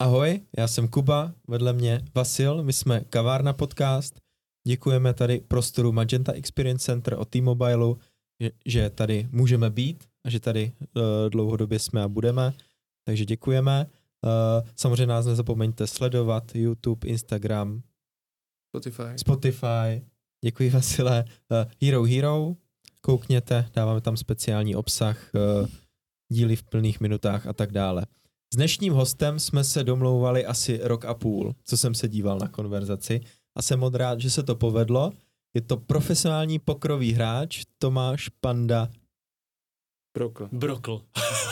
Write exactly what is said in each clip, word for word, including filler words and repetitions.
Ahoj, já jsem Kuba, vedle mě Vasil, my jsme Kavárna podcast. Děkujeme tady prostoru Magenta Experience Center od T-Mobileu, že, že tady můžeme být a že tady uh, dlouhodobě jsme a budeme, takže děkujeme. Uh, samozřejmě nás nezapomeňte sledovat, YouTube, Instagram, Spotify. Spotify. Děkuji, Vasile. Uh, Hero Hero, koukněte, dáváme tam speciální obsah, uh, díly v plných minutách a tak dále. S dnešním hostem jsme se domlouvali asi rok a půl, co jsem se díval na konverzaci a jsem moc rád, že se to povedlo. Je to profesionální pokrový hráč Tomáš Panda Brokl. Brokl.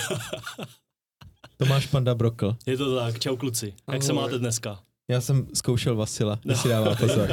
Tomáš Panda Brokl. Je to tak, čau kluci. Ahoj. Jak se máte dneska? Já jsem zkoušel Vasila, no. Si dává pozor.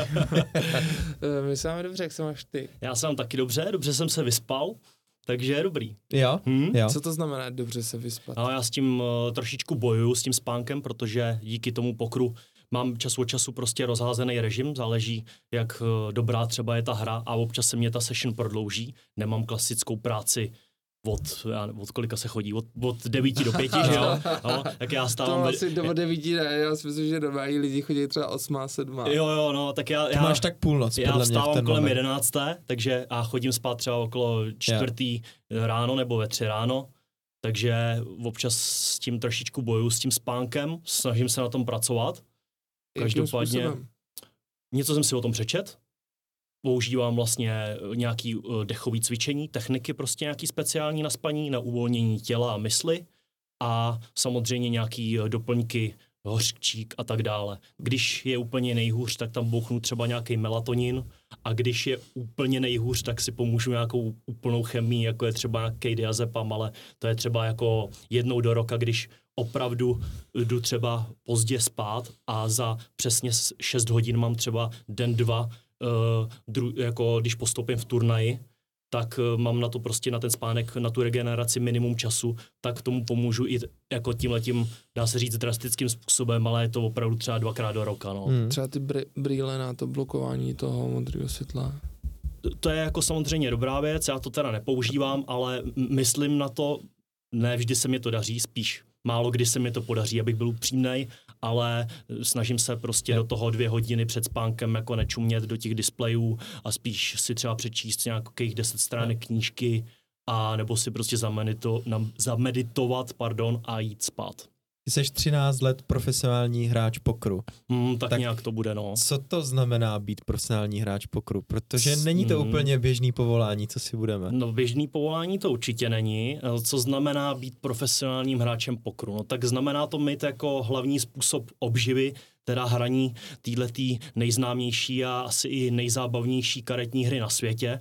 My se máme dobře, jak se máš ty? Já jsem taky dobře, dobře jsem se vyspal, takže je dobrý. Jo? Hm? Jo. Co to znamená dobře se vyspat? No, já s tím uh, trošičku bojuju, s tím spánkem, protože díky tomu pokru mám čas od času prostě rozházený režim, záleží, jak uh, dobrá třeba je ta hra a občas se mě ta session prodlouží. Nemám klasickou práci od, já, od kolika se chodí, od, od devíti do pěti, že jo? No, tak já stávám... To asi do devíti ne, já si myslím, že normální lidi chodí třeba osmá, sedmá. Jo, jo, no, tak já... Ty já máš tak půlnoc, Já podle mě v vstávám ten kolem moment. jedenácté, takže a chodím spát třeba okolo čtvrtý yeah. ráno nebo ve tři ráno, takže občas s tím trošičku bojuju, s tím spánkem, snažím se na tom pracovat. Každopádně něco jsem si o tom přečet, používám vlastně nějaký dechový cvičení, techniky prostě nějaký speciální na spaní, na uvolnění těla a mysli a samozřejmě nějaký doplňky, hořčík a tak dále. Když je úplně nejhůř, tak tam bouchnu třeba nějaký melatonin a když je úplně nejhůř, tak si pomůžu nějakou úplnou chemii, jako je třeba nějaký diazepam, ale to je třeba jako jednou do roka, když opravdu jdu třeba pozdě spát a za přesně šest hodin mám třeba den, dva, uh, dru, jako když postoupím v turnaji, tak uh, mám na to prostě na ten spánek, na tu regeneraci minimum času, tak tomu pomůžu i jako tímhletím, dá se říct, drastickým způsobem, ale je to opravdu třeba dvakrát do roka, no. Hmm. Třeba ty br- brýle na to blokování toho modrého světla. To je jako samozřejmě dobrá věc, já to teda nepoužívám, ale myslím na to, ne vždy se mi to daří, spíš málo kdy se mi to podaří, abych byl upřímnej, ale snažím se prostě do toho dvě hodiny před spánkem jako nečumět do těch displejů a spíš si třeba přečíst nějakých deset stránek knížky a nebo si prostě zamedito, zameditovat pardon, a jít spát. Ty jsi třináct let profesionální hráč pokru. Hmm, tak, tak nějak to bude, no. Co to znamená být profesionální hráč pokru? Protože není to hmm. úplně běžný povolání, co si budeme. No běžný povolání to určitě není. Co znamená být profesionálním hráčem pokru? No tak znamená to mít jako hlavní způsob obživy, teda hraní týhletý nejznámější a asi i nejzábavnější karetní hry na světě.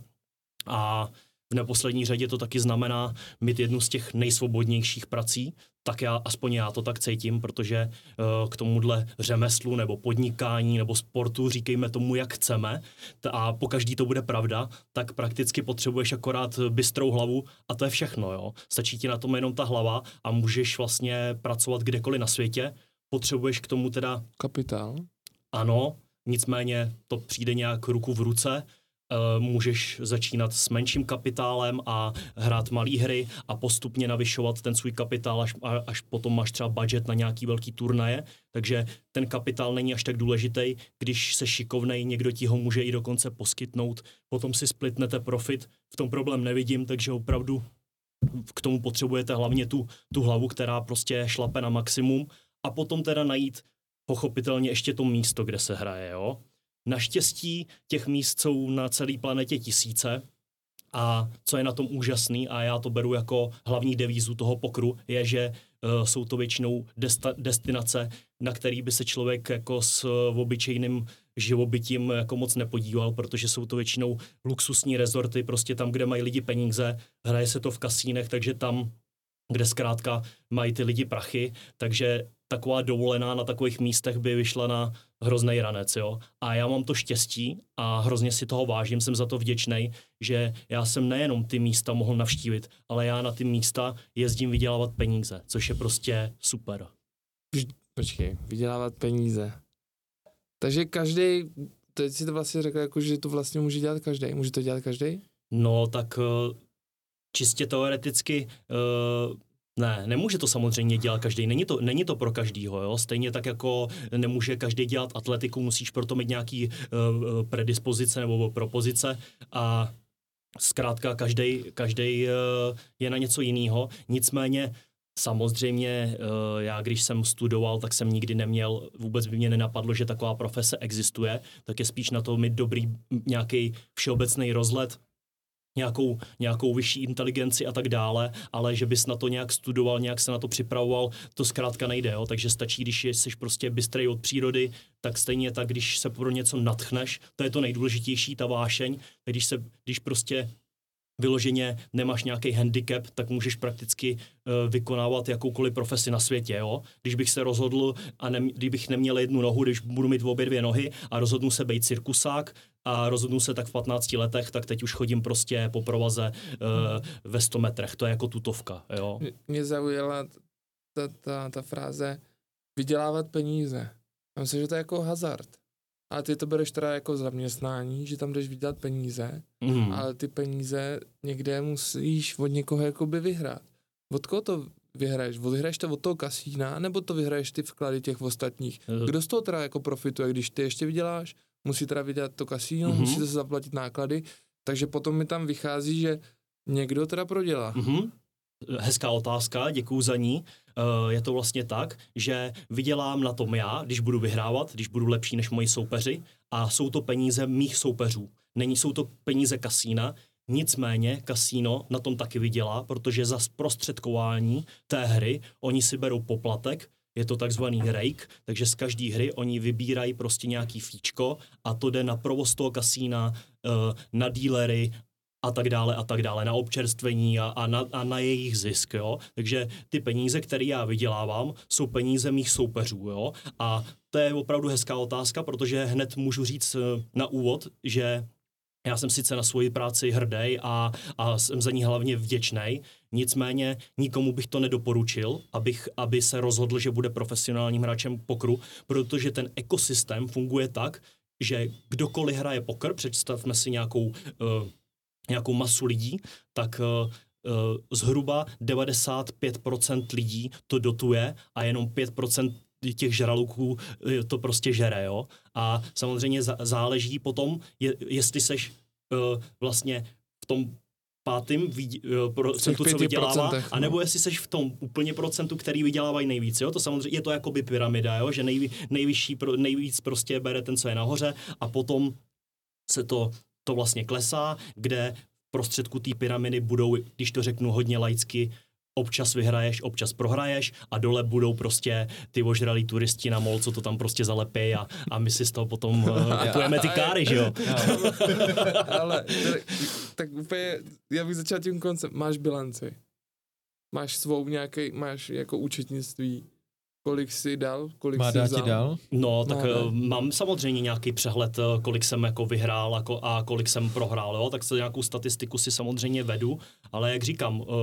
A v neposlední řadě to taky znamená mít jednu z těch nejsvobodnějších prací, tak já, aspoň já to tak cítím, protože uh, k tomuhle řemeslu nebo podnikání nebo sportu, říkejme tomu, jak chceme, t- a pokaždý to bude pravda, tak prakticky potřebuješ akorát bystrou hlavu a to je všechno, jo. Stačí ti na tom jenom ta hlava a můžeš vlastně pracovat kdekoliv na světě. Potřebuješ k tomu teda... Kapitál. Ano, nicméně to přijde nějak ruku v ruce. Uh, můžeš začínat s menším kapitálem a hrát malý hry a postupně navyšovat ten svůj kapitál, až, až potom máš třeba budget na nějaký velký turnaje, takže ten kapitál není až tak důležitý, když se šikovnej, někdo ti ho může i dokonce poskytnout, potom si splitnete profit, v tom problém nevidím, takže opravdu k tomu potřebujete hlavně tu, tu hlavu, která prostě šlape na maximum a potom teda najít pochopitelně ještě to místo, kde se hraje, jo. Naštěstí těch míst jsou na celé planetě tisíce a co je na tom úžasný a já to beru jako hlavní devízu toho pokru, je, že uh, jsou to většinou desta- destinace, na který by se člověk jako s uh, obyčejným živobytím jako moc nepodíval, protože jsou to většinou luxusní rezorty, prostě tam, kde mají lidi peníze, hraje se to v kasínech, takže tam, kde zkrátka mají ty lidi prachy, takže taková dovolená na takových místech by vyšla na hroznej ranec, jo. A já mám to štěstí a hrozně si toho vážím, jsem za to vděčnej, že já jsem nejenom ty místa mohl navštívit, ale já na ty místa jezdím vydělávat peníze, což je prostě super. Počkej, vydělávat peníze. Takže každý, teď si to vlastně řekl, jako, že to vlastně může dělat každý. Může to dělat každý? No tak čistě teoreticky Ne, nemůže to samozřejmě dělat každý. Není to, není to pro každýho, jo. Stejně tak jako nemůže každý dělat atletiku, musíš proto mít nějaký uh, predispozice nebo propozice a zkrátka každý každý uh, je na něco jiného. Nicméně samozřejmě uh, já, když jsem studoval, tak jsem nikdy neměl, vůbec by mě nenapadlo, že taková profese existuje, tak je spíš na to mít dobrý nějaký všeobecný rozhled, Nějakou, nějakou vyšší inteligenci a tak dále, ale že bys na to nějak studoval, nějak se na to připravoval, to zkrátka nejde, jo? Takže stačí, když jsi prostě bystrej od přírody, tak stejně tak, když se pro něco nadchneš, to je to nejdůležitější, ta vášeň, tak když, se, když prostě vyloženě nemáš nějaký handicap, tak můžeš prakticky uh, vykonávat jakoukoliv profesi na světě, jo? Když bych se rozhodl a ne, kdybych neměl jednu nohu, když budu mít obě dvě nohy a rozhodnu se být cirkusák a rozhodnu se tak v patnácti letech, tak teď už chodím prostě po provaze uh, ve sto metrech, to je jako tutovka, jo? Mě zaujala ta, ta, ta fráze vydělávat peníze. Já myslím, že to je jako hazard. A ty to bereš teda jako zaměstnání, že tam jdeš vydělat peníze, mm. ale ty peníze někde musíš od někoho jakoby vyhrát. Od koho to vyhraješ? Vyhraješ to od toho kasína, nebo to vyhraješ ty vklady těch ostatních? Kdo z toho teda jako profituje, když ty ještě vyděláš? Musí teda vydělat to kasíno, mm-hmm. musíte se zaplatit náklady, takže potom mi tam vychází, že někdo teda prodělá. Mm-hmm. Hezká otázka, děkuju za ní. Uh, je to vlastně tak, že vydělám na tom já, když budu vyhrávat, když budu lepší než moji soupeři a jsou to peníze mých soupeřů. Není, jsou to peníze kasína, nicméně kasíno na tom taky vydělá, protože za zprostředkování té hry oni si berou poplatek, je to takzvaný rake, takže z každé hry oni vybírají prostě nějaký fíčko a to jde na provoz toho kasína, uh, na dílery a tak dále a tak dále, na občerstvení a, a, na, a na jejich zisk, jo. Takže ty peníze, které já vydělávám, jsou peníze mých soupeřů, jo. A to je opravdu hezká otázka, protože hned můžu říct na úvod, že já jsem sice na svoji práci hrdý a, a jsem za ní hlavně vděčný, nicméně nikomu bych to nedoporučil, abych, aby se rozhodl, že bude profesionálním hráčem pokru, protože ten ekosystém funguje tak, že kdokoliv hraje poker, představme si nějakou uh, nějakou masu lidí, tak uh, uh, zhruba devadesát pět procent lidí to dotuje a jenom pět procent těch žraloků to prostě žere, jo. A samozřejmě z- záleží potom, je, jestli seš uh, vlastně v tom pátým vidí, uh, procentu, co vydělává, anebo jestli seš v tom úplně procentu, který vydělávají nejvíc, jo. To samozřejmě je to jakoby pyramida, jo, že nejvý, nejvyšší, pro, nejvíc prostě bere ten, co je nahoře a potom se to to vlastně klesá, kde v prostředku té pyramidy budou, když to řeknu hodně laicky, občas vyhraješ, občas prohraješ a dole budou prostě ty ožralí turisti na mol, co to tam prostě zalepí a, a my si z toho potom uh, kupujeme ty káry, že jo? Ale tak úplně, já bych začal tím koncem. Máš bilanci, máš svou nějaký, máš jako účetnictví, kolik jsi dal, kolik Má jsi dát vzal? ti dal? No, tak Má uh, mám samozřejmě nějaký přehled, kolik jsem jako vyhrál jako, a kolik jsem prohrál, jo? Tak se nějakou statistiku si samozřejmě vedu, ale jak říkám, uh,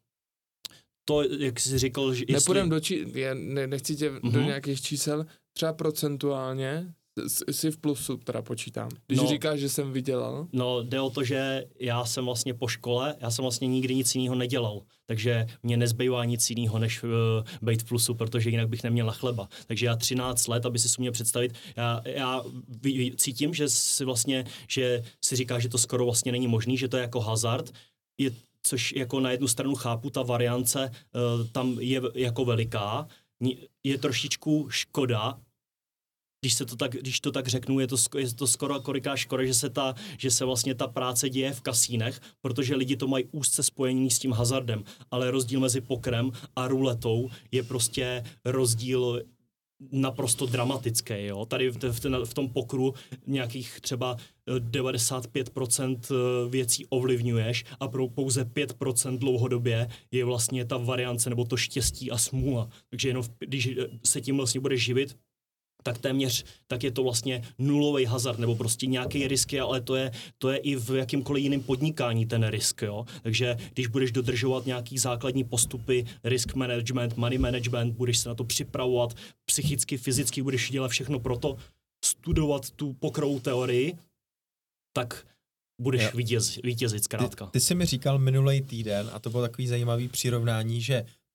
to, jak jsi říkal, že... Nepůjdem do či... Já ne, nechci tě mm-hmm. do nějakých čísel, třeba procentuálně jsi v plusu, teda počítám. Když no, říkáš, že jsem vydělal. No, jde o to, že já jsem vlastně po škole, já jsem vlastně nikdy nic jiného nedělal, takže mě nezbývá nic jiného, než uh, být v plusu, protože jinak bych neměl na chleba. Takže já třináct let, aby si si uměl představit, já, já cítím, že si vlastně, že si říká, že to skoro vlastně není možný, že to je jako hazard, je, což jako na jednu stranu chápu, ta variance uh, tam je jako veliká, je trošičku škoda, Když, se to tak, když to tak řeknu, je to, je to skoro koliká škoda, že se, ta, že se vlastně ta práce děje v kasínech, protože lidi to mají úzce spojení s tím hazardem, ale rozdíl mezi pokrem a ruletou je prostě rozdíl naprosto dramatický. Jo? Tady v, v, v tom pokru nějakých třeba devadesát pět procent věcí ovlivňuješ a pro pouze pět procent dlouhodobě je vlastně ta variance nebo to štěstí a smůla. Takže jenom když se tím vlastně budeš živit, tak téměř, tak je to vlastně nulový hazard, nebo prostě nějaký risk, ale to je, to je i v jakýmkoliv jiném podnikání ten risk, jo. Takže když budeš dodržovat nějaký základní postupy, risk management, money management, budeš se na to připravovat, psychicky, fyzicky budeš dělat všechno pro to, studovat tu pokrovou teorii, tak budeš vítěz, vítězit zkrátka. Ty, ty jsi mi říkal minulej týden, a to bylo takový zajímavý přirovnání, že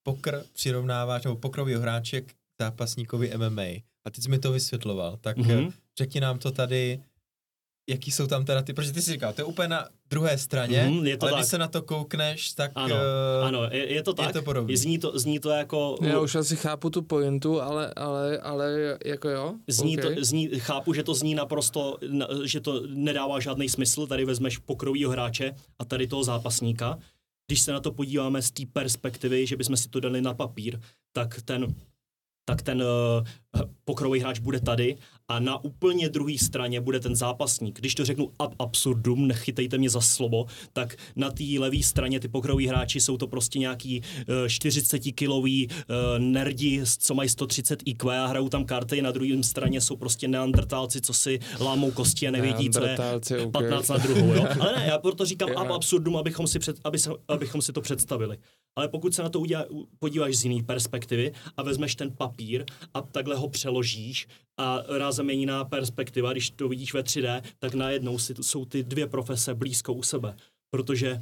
pokr přirovnáváš, nebo pokrový hráče k zápasníkovi M M A. A teď jsi mi to vysvětloval, tak mm-hmm. řekni nám to tady, jaký jsou tam teda ty, protože ty jsi říkal, to je úplně na druhé straně, mm, je to ale tak. Když se na to koukneš, tak ano, uh, ano je, je to tak, je to podobný. Zní to, zní to jako... Já už asi chápu tu pointu, ale, ale, ale jako jo. Zní okay. to, zní, chápu, že to zní naprosto, že to nedává žádný smysl, tady vezmeš pokrovýho hráče a tady toho zápasníka. Když se na to podíváme z té perspektivy, že bychom si to dali na papír, tak ten... tak ten uh, pokrový hráč bude tady a na úplně druhé straně bude ten zápasník. Když to řeknu ab absurdum, nechytejte mě za slovo, tak na té levé straně ty pokroví hráči jsou to prostě nějaký uh, čtyřicetikilový uh, nerdi, co mají sto třicet I Q a hrajou tam karty, na druhé straně jsou prostě neandertálci, co si lámou kosti a nevědí, co je patnáct okay. na druhou. Jo? Ale ne, já proto říkám ab absurdum, abychom si, před, aby se, abychom si to představili. Ale pokud se na to udělá, podíváš z jiné perspektivy a vezmeš ten papír a takhle ho přeložíš a rázem je jiná perspektiva, když to vidíš ve tři dé, tak najednou si, jsou ty dvě profese blízko u sebe. Protože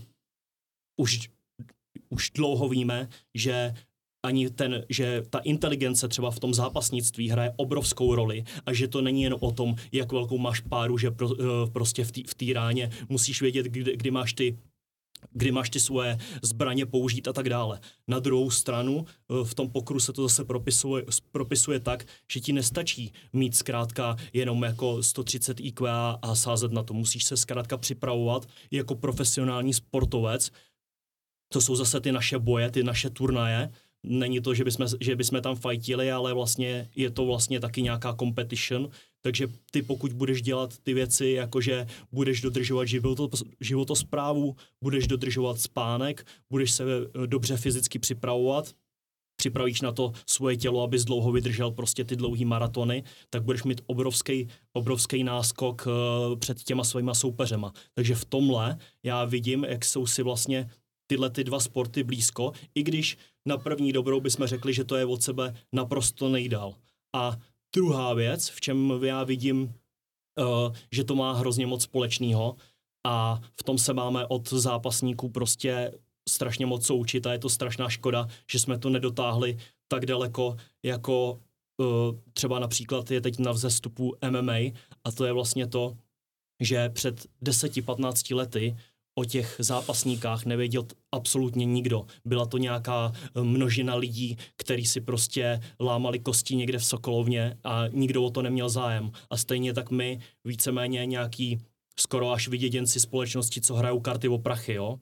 už, už dlouho víme, že ani ten, že ta inteligence třeba v tom zápasnictví hraje obrovskou roli a že to není jen o tom, jak velkou máš páru, že pro, prostě v té ráně musíš vědět, kdy, kdy máš ty kdy máš ty svoje zbraně použít a tak dále. Na druhou stranu v tom pokru se to zase propisuje, propisuje tak, že ti nestačí mít zkrátka jenom jako sto třicet I Q a sázet na to. Musíš se zkrátka připravovat jako profesionální sportovec. To jsou zase ty naše boje, ty naše turnaje. Není to, že bychom, že bychom tam fajtili, ale vlastně je to vlastně taky nějaká competition. Takže ty pokud budeš dělat ty věci, jakože budeš dodržovat životosprávu, budeš dodržovat spánek, budeš se dobře fyzicky připravovat, připravíš na to svoje tělo, abys dlouho vydržel prostě ty dlouhý maratony, tak budeš mít obrovský, obrovský náskok uh, před těma svýma soupeřema. Takže v tomhle já vidím, jak jsou si vlastně tyhle ty dva sporty blízko, i když na první dobrou bychom řekli, že to je od sebe naprosto nejdál. A druhá věc, v čem já vidím, uh, že to má hrozně moc společného a v tom se máme od zápasníků prostě strašně moc součit a je to strašná škoda, že jsme to nedotáhli tak daleko, jako uh, třeba například je teď na vzestupu M M A a to je vlastně to, že před deseti patnácti lety o těch zápasníkách nevěděl absolutně nikdo. Byla to nějaká množina lidí, kteří si prostě lámali kosti někde v Sokolovně a nikdo o to neměl zájem. A stejně tak my víceméně nějaký skoro až vyděděnci společnosti, co hrajou karty o prachy, jo.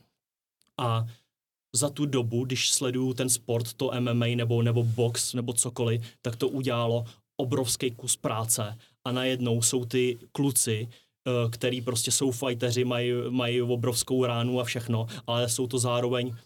A za tu dobu, když sleduju ten sport, to M M A nebo, nebo box nebo cokoliv, tak to udělalo obrovský kus práce a najednou jsou ty kluci, který prostě jsou fighteři, mají, mají obrovskou ránu a všechno, ale jsou to zároveň uh,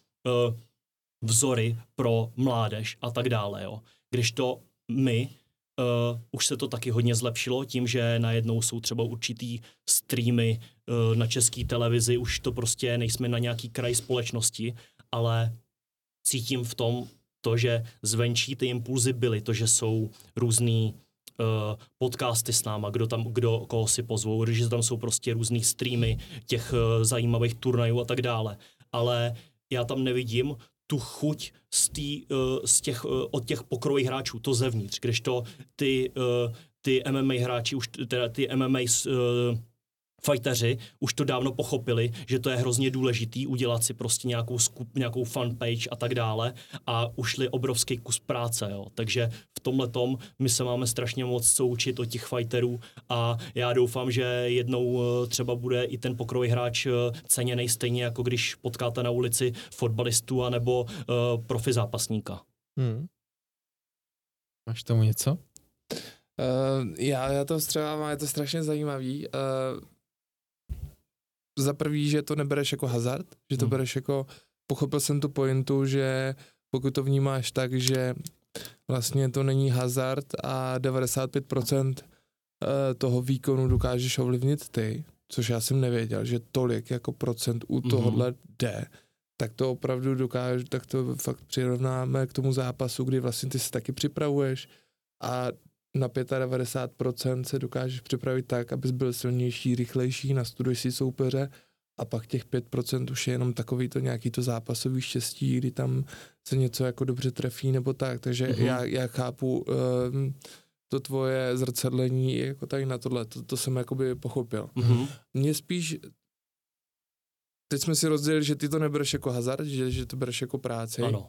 vzory pro mládež a tak dále, jo. Když to my, uh, už se to taky hodně zlepšilo tím, že najednou jsou třeba určitý streamy uh, na české televizi, už to prostě nejsme na nějaký kraj společnosti, ale cítím v tom to, že zvenčí ty impulzy byly, to, že jsou různý Uh, podcasty s náma, kdo tam, kdo, koho si pozvou, že tam jsou prostě různý streamy těch uh, zajímavých turnajů a tak dále. Ale já tam nevidím tu chuť z, tý, uh, z těch, uh, od těch pokrových hráčů, to zevnitř, kdežto ty, uh, ty M M A hráči, už teda ty M M A uh, fighteři už to dávno pochopili, že to je hrozně důležitý udělat si prostě nějakou, skup, nějakou fanpage a tak dále a ušli obrovský kus práce, jo. Takže v tomhletom my se máme strašně moc co učit od těch fighterů a já doufám, že jednou třeba bude i ten pokrový hráč ceněnej stejně, jako když potkáte na ulici fotbalistu anebo uh, profi zápasníka. Hmm. Máš tomu něco? Uh, já, já to vstřebávám, je to strašně zajímavý. Uh, za prvý, že to nebereš jako hazard, že to hmm. bereš jako, pochopil jsem tu pointu, že pokud to vnímáš tak, že vlastně to není hazard a devadesát pět procent toho výkonu dokážeš ovlivnit ty, což já jsem nevěděl, že tolik jako procent u tohohle jde, tak to opravdu dokáže, tak to fakt přirovnáme k tomu zápasu, kdy vlastně ty se taky připravuješ a na devadesát pět procent se dokážeš připravit tak, abys byl silnější, rychlejší, nastuduješ si soupeře a pak těch pět procent už je jenom takový to nějaký to zápasový štěstí, kdy tam se něco jako dobře trefí nebo tak, takže mm-hmm. já, já chápu um, to tvoje zrcadlení jako tady na tohle, to, to jsem jakoby pochopil. Mm-hmm. Mně spíš, teď jsme si rozdělili, že ty to nebereš jako hazard, že, že to bereš jako práci. Ano.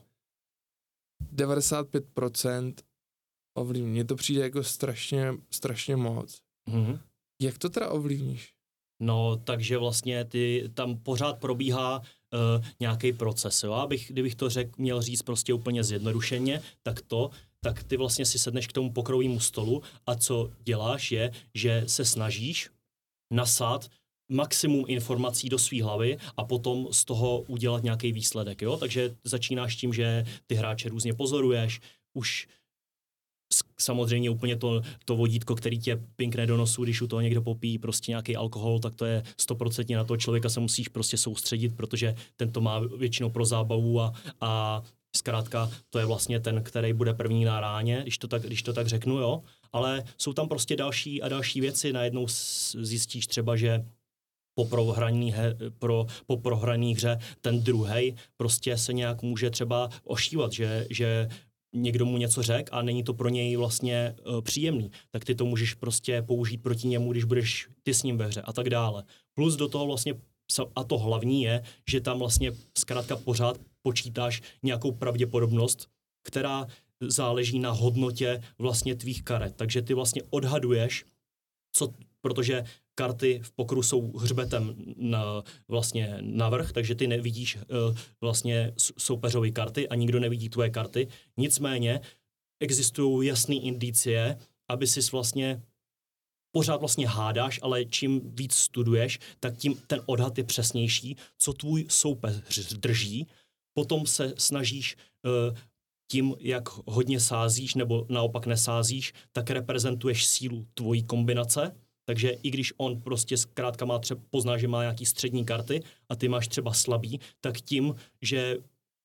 devadesát pět procent ovlivní. Mně to přijde jako strašně, strašně moc. Mm-hmm. Jak to teda ovlivníš? No, takže vlastně ty, tam pořád probíhá uh, nějaký proces, jo? Abych, kdybych to řek, měl říct prostě úplně zjednodušeně, tak to, tak ty vlastně si sedneš k tomu pokrovímu stolu a co děláš je, že se snažíš nasát maximum informací do své hlavy a potom z toho udělat nějaký výsledek, jo? Takže začínáš tím, že ty hráče různě pozoruješ, už samozřejmě úplně to, to vodítko, který tě pinkne do nosu, když u toho někdo popíjí prostě nějaký alkohol, tak to je stoprocentně na toho člověka se musíš prostě soustředit, protože ten to má většinou pro zábavu a, a zkrátka to je vlastně ten, který bude první na ráně, když to tak, když to tak řeknu, jo. Ale jsou tam prostě další a další věci, najednou zjistíš třeba, že po prohraný, he, pro, po prohraný hře ten druhej prostě se nějak může třeba ošívat, že, že někdo mu něco řekl a není to pro něj vlastně uh, příjemný, tak ty to můžeš prostě použít proti němu, když budeš ty s ním ve hře a tak dále. Plus do toho vlastně, a to hlavní je, že tam vlastně zkrátka pořád počítáš nějakou pravděpodobnost, která záleží na hodnotě vlastně tvých karet. Takže ty vlastně odhaduješ, co, protože karty v pokru jsou hřbetem na, vlastně navrch, takže ty nevidíš uh, vlastně soupeřové karty a nikdo nevidí tvoje karty. Nicméně existují jasné indicie, aby si vlastně pořád vlastně hádáš, ale čím víc studuješ, tak tím ten odhad je přesnější, co tvůj soupeř drží. Potom se snažíš uh, tím, jak hodně sázíš nebo naopak nesázíš, tak reprezentuješ sílu tvojí kombinace. Takže i když on prostě zkrátka má třeba, pozná, že má nějaký střední karty a ty máš třeba slabý, tak tím, že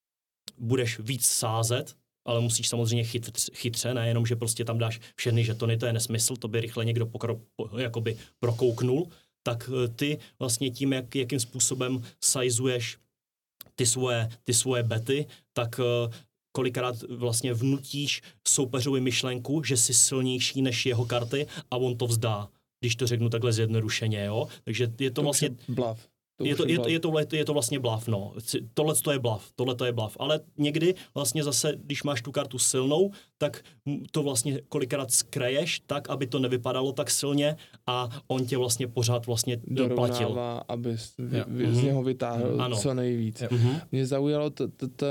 budeš víc sázet, ale musíš samozřejmě chytře, chytře, nejenom, že prostě tam dáš všechny žetony, to je nesmysl, to by rychle někdo pokro, jakoby prokouknul, tak ty vlastně tím, jak, jakým způsobem sajzuješ ty svoje, ty svoje bety, tak kolikrát vlastně vnutíš soupeřovi myšlenku, že jsi silnější než jeho karty a on to vzdá. Když to řeknu takhle zjednodušeně, jo. Takže je to, to vlastně... Bluff. To je, to, je, to, je, to, je to vlastně bluff, no. Tohle to je bluff, tohle to je bluff. Ale někdy vlastně zase, když máš tu kartu silnou, tak to vlastně kolikrát skraješ tak, aby to nevypadalo tak silně a on tě vlastně pořád vlastně doplatil. Dorovnává, aby z, vy, z něho vytáhl ano. co nejvíc. Mm-hmm. Mě zaujalo to, to, to,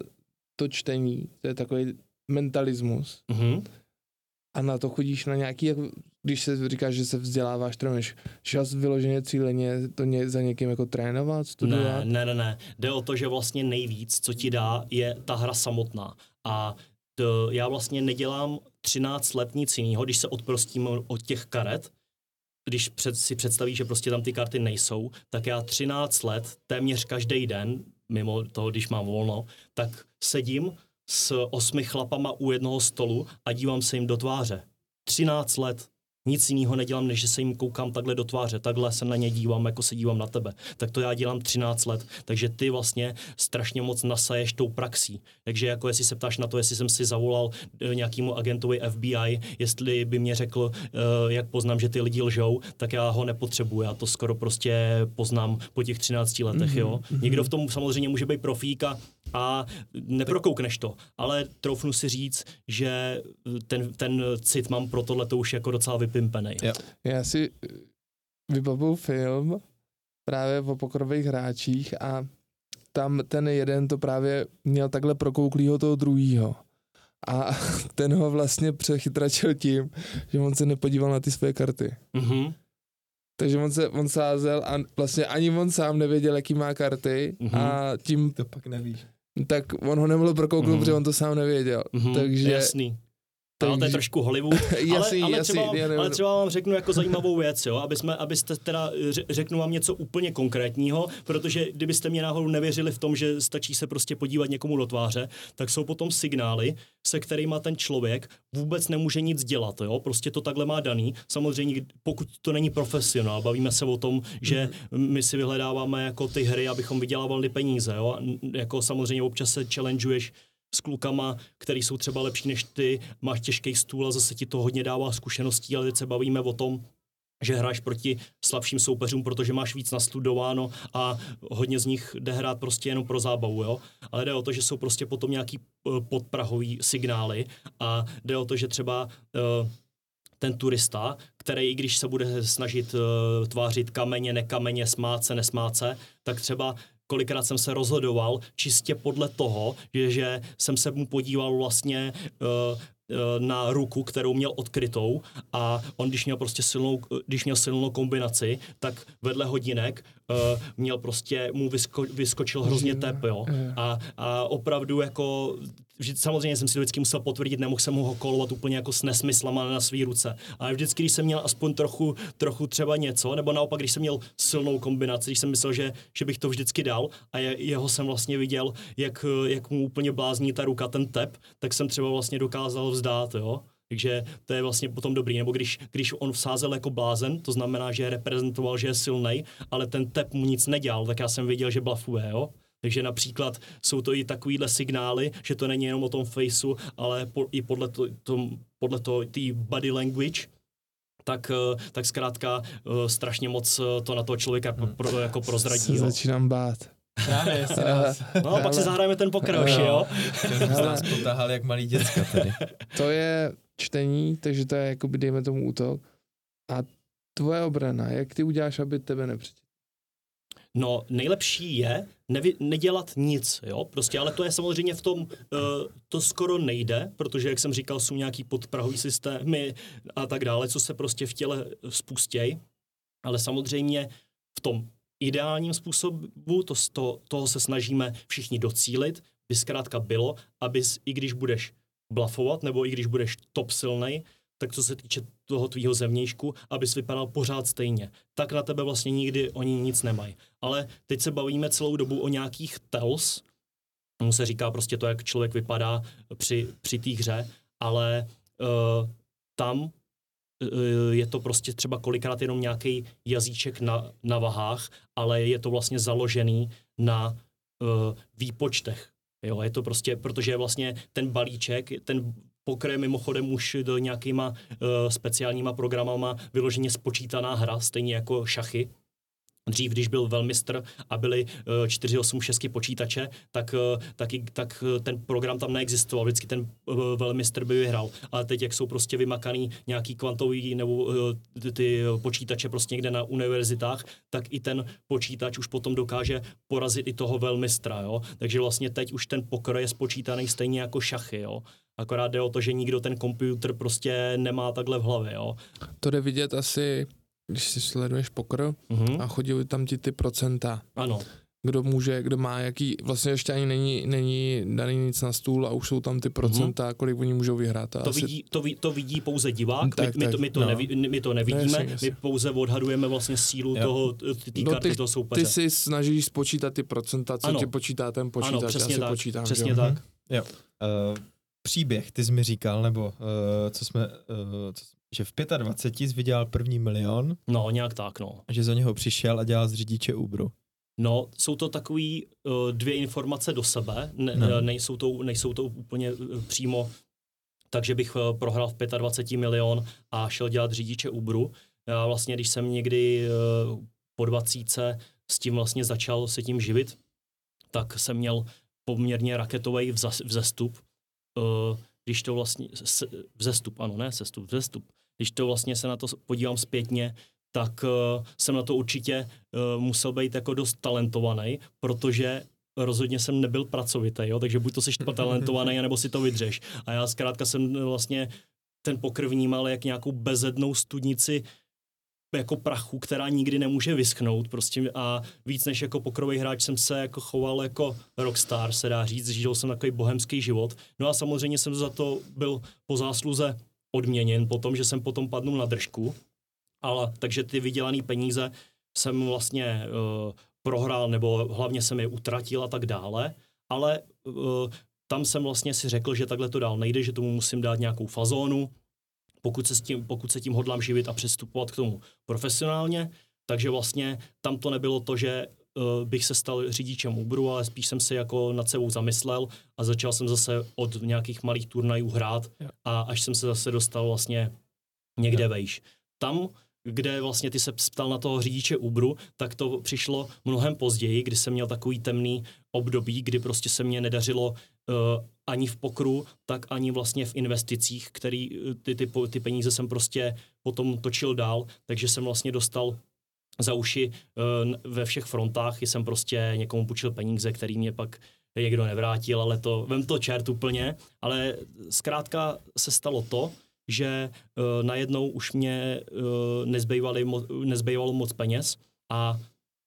to čtení, to je takový mentalismus. Mm-hmm. A na to chodíš na nějaký, jako, když se říkáš, že se vzděláváš, trénuješ, šel vyloženě cíleně to ně, za někým jako trénovat, studovat? Ne, ne, ne, ne. Jde o to, že vlastně nejvíc, co ti dá, je ta hra samotná. A to, já vlastně nedělám třináct let nic jiného, když se odprostím od těch karet, když před, si představíš, že prostě tam ty karty nejsou, tak já třináct let, téměř každý den, mimo toho, když mám volno, tak sedím s osmi chlapama u jednoho stolu a dívám se jim do tváře. třináct let. Nic jiného nedělám, než že se jim koukám takhle do tváře. Takhle se na ně dívám, jako se dívám na tebe. Tak to já dělám třináct let. Takže ty vlastně strašně moc nasaješ tou praxí. Takže jako jestli se ptáš na to, jestli jsem si zavolal nějakému agentovi F B I, jestli by mě řekl, jak poznám, že ty lidi lžou, tak já ho nepotřebuji. Já to skoro prostě poznám po těch třinácti letech. Mm-hmm. Jo. Někdo v tom samozřejmě může být profík a a neprokoukneš to, ale troufnu si říct, že ten, ten cit mám pro tohle to už jako docela vypimpenej. Jo. Já si vybavuju film právě o pokrových hráčích a tam ten jeden to právě měl takhle prokouklýho toho druhýho. A ten ho vlastně přechytračil tím, že on se nepodíval na ty své karty. Mm-hmm. Takže on se on sázel a vlastně ani on sám nevěděl, jaký má karty mm-hmm. a tím... To pak nevíš. Tak on ho nemohl prokouknout, mm-hmm. protože on to sám nevěděl. Mm-hmm. Takže jasný. Takže... Ale to je trošku Hollywood, jasný, ale, ale, jasný, třeba, ale třeba vám řeknu jako zajímavou věc, jo, aby jsme, abyste teda řeknu vám něco úplně konkrétního, protože kdybyste mě náhodou nevěřili v tom, že stačí se prostě podívat někomu do tváře, tak jsou potom signály, se kterými ten člověk vůbec nemůže nic dělat, jo, prostě to takhle má daný. Samozřejmě, pokud to není profesionál, bavíme se o tom, že my si vyhledáváme jako ty hry, abychom vydělávali peníze, jo, jako samozřejmě občas se challengeuješ s klukama, který jsou třeba lepší než ty, máš těžký stůl a zase ti to hodně dává zkušeností, ale teď se bavíme o tom, že hráš proti slabším soupeřům, protože máš víc nastudováno a hodně z nich jde hrát prostě jenom pro zábavu, jo. Ale jde o to, že jsou prostě potom nějaký podprahový signály a jde o to, že třeba uh, ten turista, který i když se bude snažit uh, tvářit kameně, nekameně, smát se, nesmát se, tak třeba kolikrát jsem se rozhodoval čistě podle toho, že, že jsem se mu podíval vlastně uh, na ruku, kterou měl odkrytou a on, když měl prostě silnou, když měl silnou kombinaci, tak vedle hodinek uh, měl prostě, mu vysko, vyskočil hrozně tep, jo. A, a opravdu jako, že samozřejmě jsem si to vždycky musel potvrdit, nemohl jsem ho kolovat úplně jako s nesmyslama na svý ruce. Ale vždycky, když jsem měl aspoň trochu, trochu třeba něco, nebo naopak, když jsem měl silnou kombinaci, když jsem myslel, že, že bych to vždycky dal a je, jeho jsem vlastně viděl, jak, jak mu úplně blázní ta ruka, ten tep, tak jsem třeba vlastně dokázal vzdát, jo. Takže to je vlastně potom dobrý. Nebo když, když on vsázel jako blázen, to znamená, že reprezentoval, že je silnej, ale ten tep mu nic nedělal, tak já jsem věděl, že blafuje, jo. Takže například jsou to i takovýhle signály, že to není jenom o tom faceu, ale po, i podle to, to, podle to tý body language, tak, tak zkrátka strašně moc to na toho člověka pro, jako prozradí. Se začínám bát. Právě, jestli nás... No, pak si zahrajeme ten poker, jo? Jsi nás potáhali jak malý děcka tady. To je čtení, takže to je jakoby, dejme tomu útok. A tvoje obrana, jak ty uděláš, aby tebe nepřičetli? No, nejlepší je nevy, nedělat nic, jo, prostě, ale to je samozřejmě v tom, uh, to skoro nejde, protože, jak jsem říkal, jsou nějaký podprahový systémy a tak dále, co se prostě v těle spustějí, ale samozřejmě v tom ideálním způsobu, to, to, toho se snažíme všichni docílit, by zkrátka bylo, abys, i když budeš blafovat, nebo i když budeš top silnej, tak co se týče toho tvýho zevnějšku, abys vypadal pořád stejně. Tak na tebe vlastně nikdy oni nic nemají. Ale teď se bavíme celou dobu o nějakých tells, mu se říká prostě to, jak člověk vypadá při, při té hře, ale uh, tam uh, je to prostě třeba kolikrát jenom nějaký jazyček na, na vahách, ale je to vlastně založený na uh, výpočtech. Jo, je to prostě, protože vlastně ten balíček, ten poker mimochodem už do nějakýma uh, speciálníma programama vyloženě spočítaná hra, stejně jako šachy. Dřív, když byl velmistr a byly uh, čtyři osm šest počítače, tak, uh, tak, tak uh, ten program tam neexistoval, vždycky ten uh, velmistr by vyhrál. Ale teď, jak jsou prostě vymakaný nějaký kvantový nebo uh, ty, ty počítače prostě někde na univerzitách, tak i ten počítač už potom dokáže porazit i toho velmistra, jo. Takže vlastně teď už ten poker je spočítaný stejně jako šachy, jo. Akorát jde o to, že nikdo ten počítač prostě nemá takhle v hlavě, jo. To jde vidět asi, když si sleduješ poker mm-hmm. a chodí tam ti ty procenta. Ano. Kdo může, kdo má jaký, vlastně ještě ani není, není daný nic na stůl a už jsou tam ty procenta, mm-hmm. kolik oni můžou vyhrát. To, asi... vidí, to, ví, to vidí pouze divák, tak, my, tak, my, to, my, to no. nevi, my to nevidíme, no, jasně, jasně. my pouze odhadujeme vlastně sílu jo. toho, té no, karty ty, toho soupeře. Ty si snažíš spočítat ty procenta, co ano. ti počítá ten počítač. Ano, přesně já si tak, počítám, přesně že? tak. Mhm. Jo. Uh, příběh, ty jsi mi říkal, nebo uh, co jsme, uh, co, že v dvaceti pěti jsi vydělal první milion. No, nějak tak, no. A že za něho přišel a dělal z řidiče Uberu. No, jsou to takový uh, dvě informace do sebe, ne, no. nejsou, to, nejsou to úplně uh, přímo, takže bych uh, prohrál v dvaceti pěti milion a šel dělat řidiče Uberu. Já vlastně, když jsem někdy uh, po dvacítce s tím vlastně začal se tím živit, tak jsem měl poměrně raketový vzestup. Uh, když to vlastně, se, vzestup, ano, ne sestup, vzestup. Když to vlastně se na to podívám zpětně, tak uh, jsem na to určitě uh, musel být jako dost talentovaný, protože rozhodně jsem nebyl pracovitý, jo, takže buď to jsi talentovaný, nebo si to vydřeš. A já zkrátka jsem vlastně ten poker vnímal jak nějakou bezednou studnici jako prachu, která nikdy nemůže vyschnout prostě a víc než jako pokrový hráč jsem se jako choval jako rockstar, se dá říct, žil jsem takový bohemský život. No a samozřejmě jsem za to byl po zásluze odměněn po tom, že jsem potom padnul na držku, ale takže ty vydělané peníze jsem vlastně uh, prohrál, nebo hlavně jsem je utratil a tak dále, ale uh, tam jsem vlastně si řekl, že takhle to dál nejde, že tomu musím dát nějakou fazónu, pokud se, s tím, pokud se tím hodlám živit a přistupovat k tomu profesionálně, takže vlastně tam to nebylo to, že uh, bych se stal řidičem Uberu, ale spíš jsem si jako nad sebou zamyslel a začal jsem zase od nějakých malých turnajů hrát a až jsem se zase dostal vlastně někde vejš. Tam, kde vlastně ty se ptal na toho řidiče Uberu, tak to přišlo mnohem později, kdy jsem měl takový temný období, kdy prostě se mě nedařilo uh, ani v pokru, tak ani vlastně v investicích, který ty, ty, ty peníze jsem prostě potom točil dál, takže jsem vlastně dostal za uši uh, ve všech frontách, jsem prostě někomu půjčil peníze, který mě pak někdo nevrátil, ale to, vem to čert úplně, ale zkrátka se stalo to, že uh, najednou už mě uh, nezbývali mo- nezbývalo moc peněz a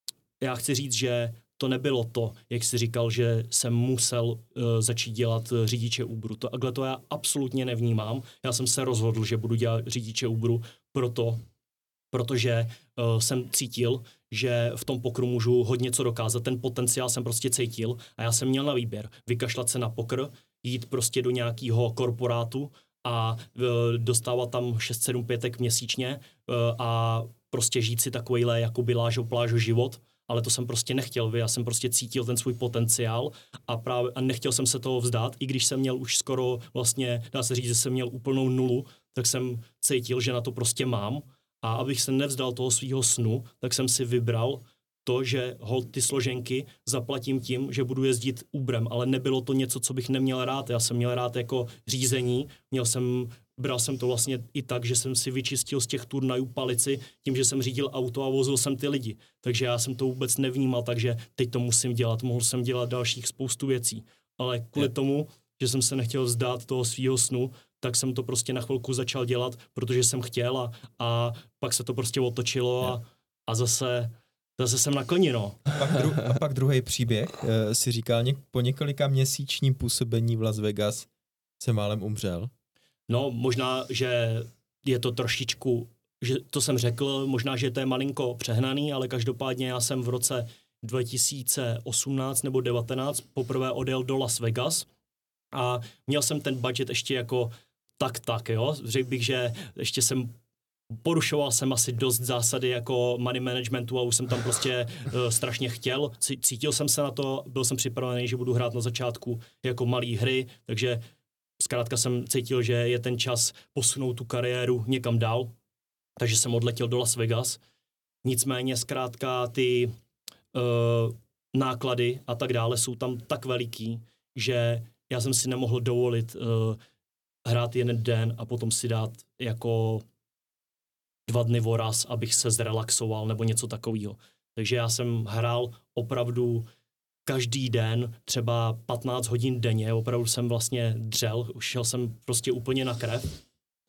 já chci říct, že to nebylo to, jak jsi říkal, že jsem musel uh, začít dělat uh, řidiče Uberu. To, takhle to já absolutně nevnímám. Já jsem se rozhodl, že budu dělat řidiče Uberu proto, protože uh, jsem cítil, že v tom pokru můžu hodně co dokázat. Ten potenciál jsem prostě cítil a já jsem měl na výběr. Vykašlat se na pokr, jít prostě do nějakého korporátu a uh, dostávat tam šest sedm pětek měsíčně uh, a prostě žít si takovejhle jakoby lážo plážo život, ale to jsem prostě nechtěl, já jsem prostě cítil ten svůj potenciál a právě a nechtěl jsem se toho vzdát, i když jsem měl už skoro vlastně, dá se říct, že jsem měl úplnou nulu, tak jsem cítil, že na to prostě mám a abych se nevzdal toho svýho snu, tak jsem si vybral to, že hold ty složenky zaplatím tím, že budu jezdit Uberem, ale nebylo to něco, co bych neměl rád. Já jsem měl rád jako řízení, měl jsem, bral jsem to vlastně i tak, že jsem si vyčistil z těch turnajů palici tím, že jsem řídil auto a vozil jsem ty lidi. Takže já jsem to vůbec nevnímal, takže teď to musím dělat. Mohl jsem dělat dalších spoustu věcí, ale kvůli je. tomu, že jsem se nechtěl vzdát toho svýho snu, tak jsem to prostě na chvilku začal dělat, protože jsem chtěl a, a pak se to prostě otočilo a, a zase Zase jsem na koni, no. A pak, dru- a pak druhý příběh, uh, si říkal, něk- po několika měsíčním působení v Las Vegas se málem umřel. No, možná, že je to trošičku, že to jsem řekl, možná, že to je malinko přehnaný, ale každopádně já jsem v roce dva tisíce osmnáct nebo devatenáct poprvé odjel do Las Vegas a měl jsem ten budget ještě jako tak tak, jo. Řekl bych, že ještě jsem porušoval jsem asi dost zásady jako money managementu a už jsem tam prostě uh, strašně chtěl. Cítil jsem se na to, byl jsem připravený, že budu hrát na začátku jako malý hry, takže zkrátka jsem cítil, že je ten čas posunout tu kariéru někam dál, takže jsem odletěl do Las Vegas. Nicméně zkrátka ty uh, náklady a tak dále jsou tam tak veliký, že já jsem si nemohl dovolit uh, hrát jeden den a potom si dát jako dva dny voraz, abych se zrelaxoval nebo něco takového. Takže já jsem hrál opravdu každý den, třeba patnáct hodin denně, opravdu jsem vlastně dřel, šel jsem prostě úplně na krev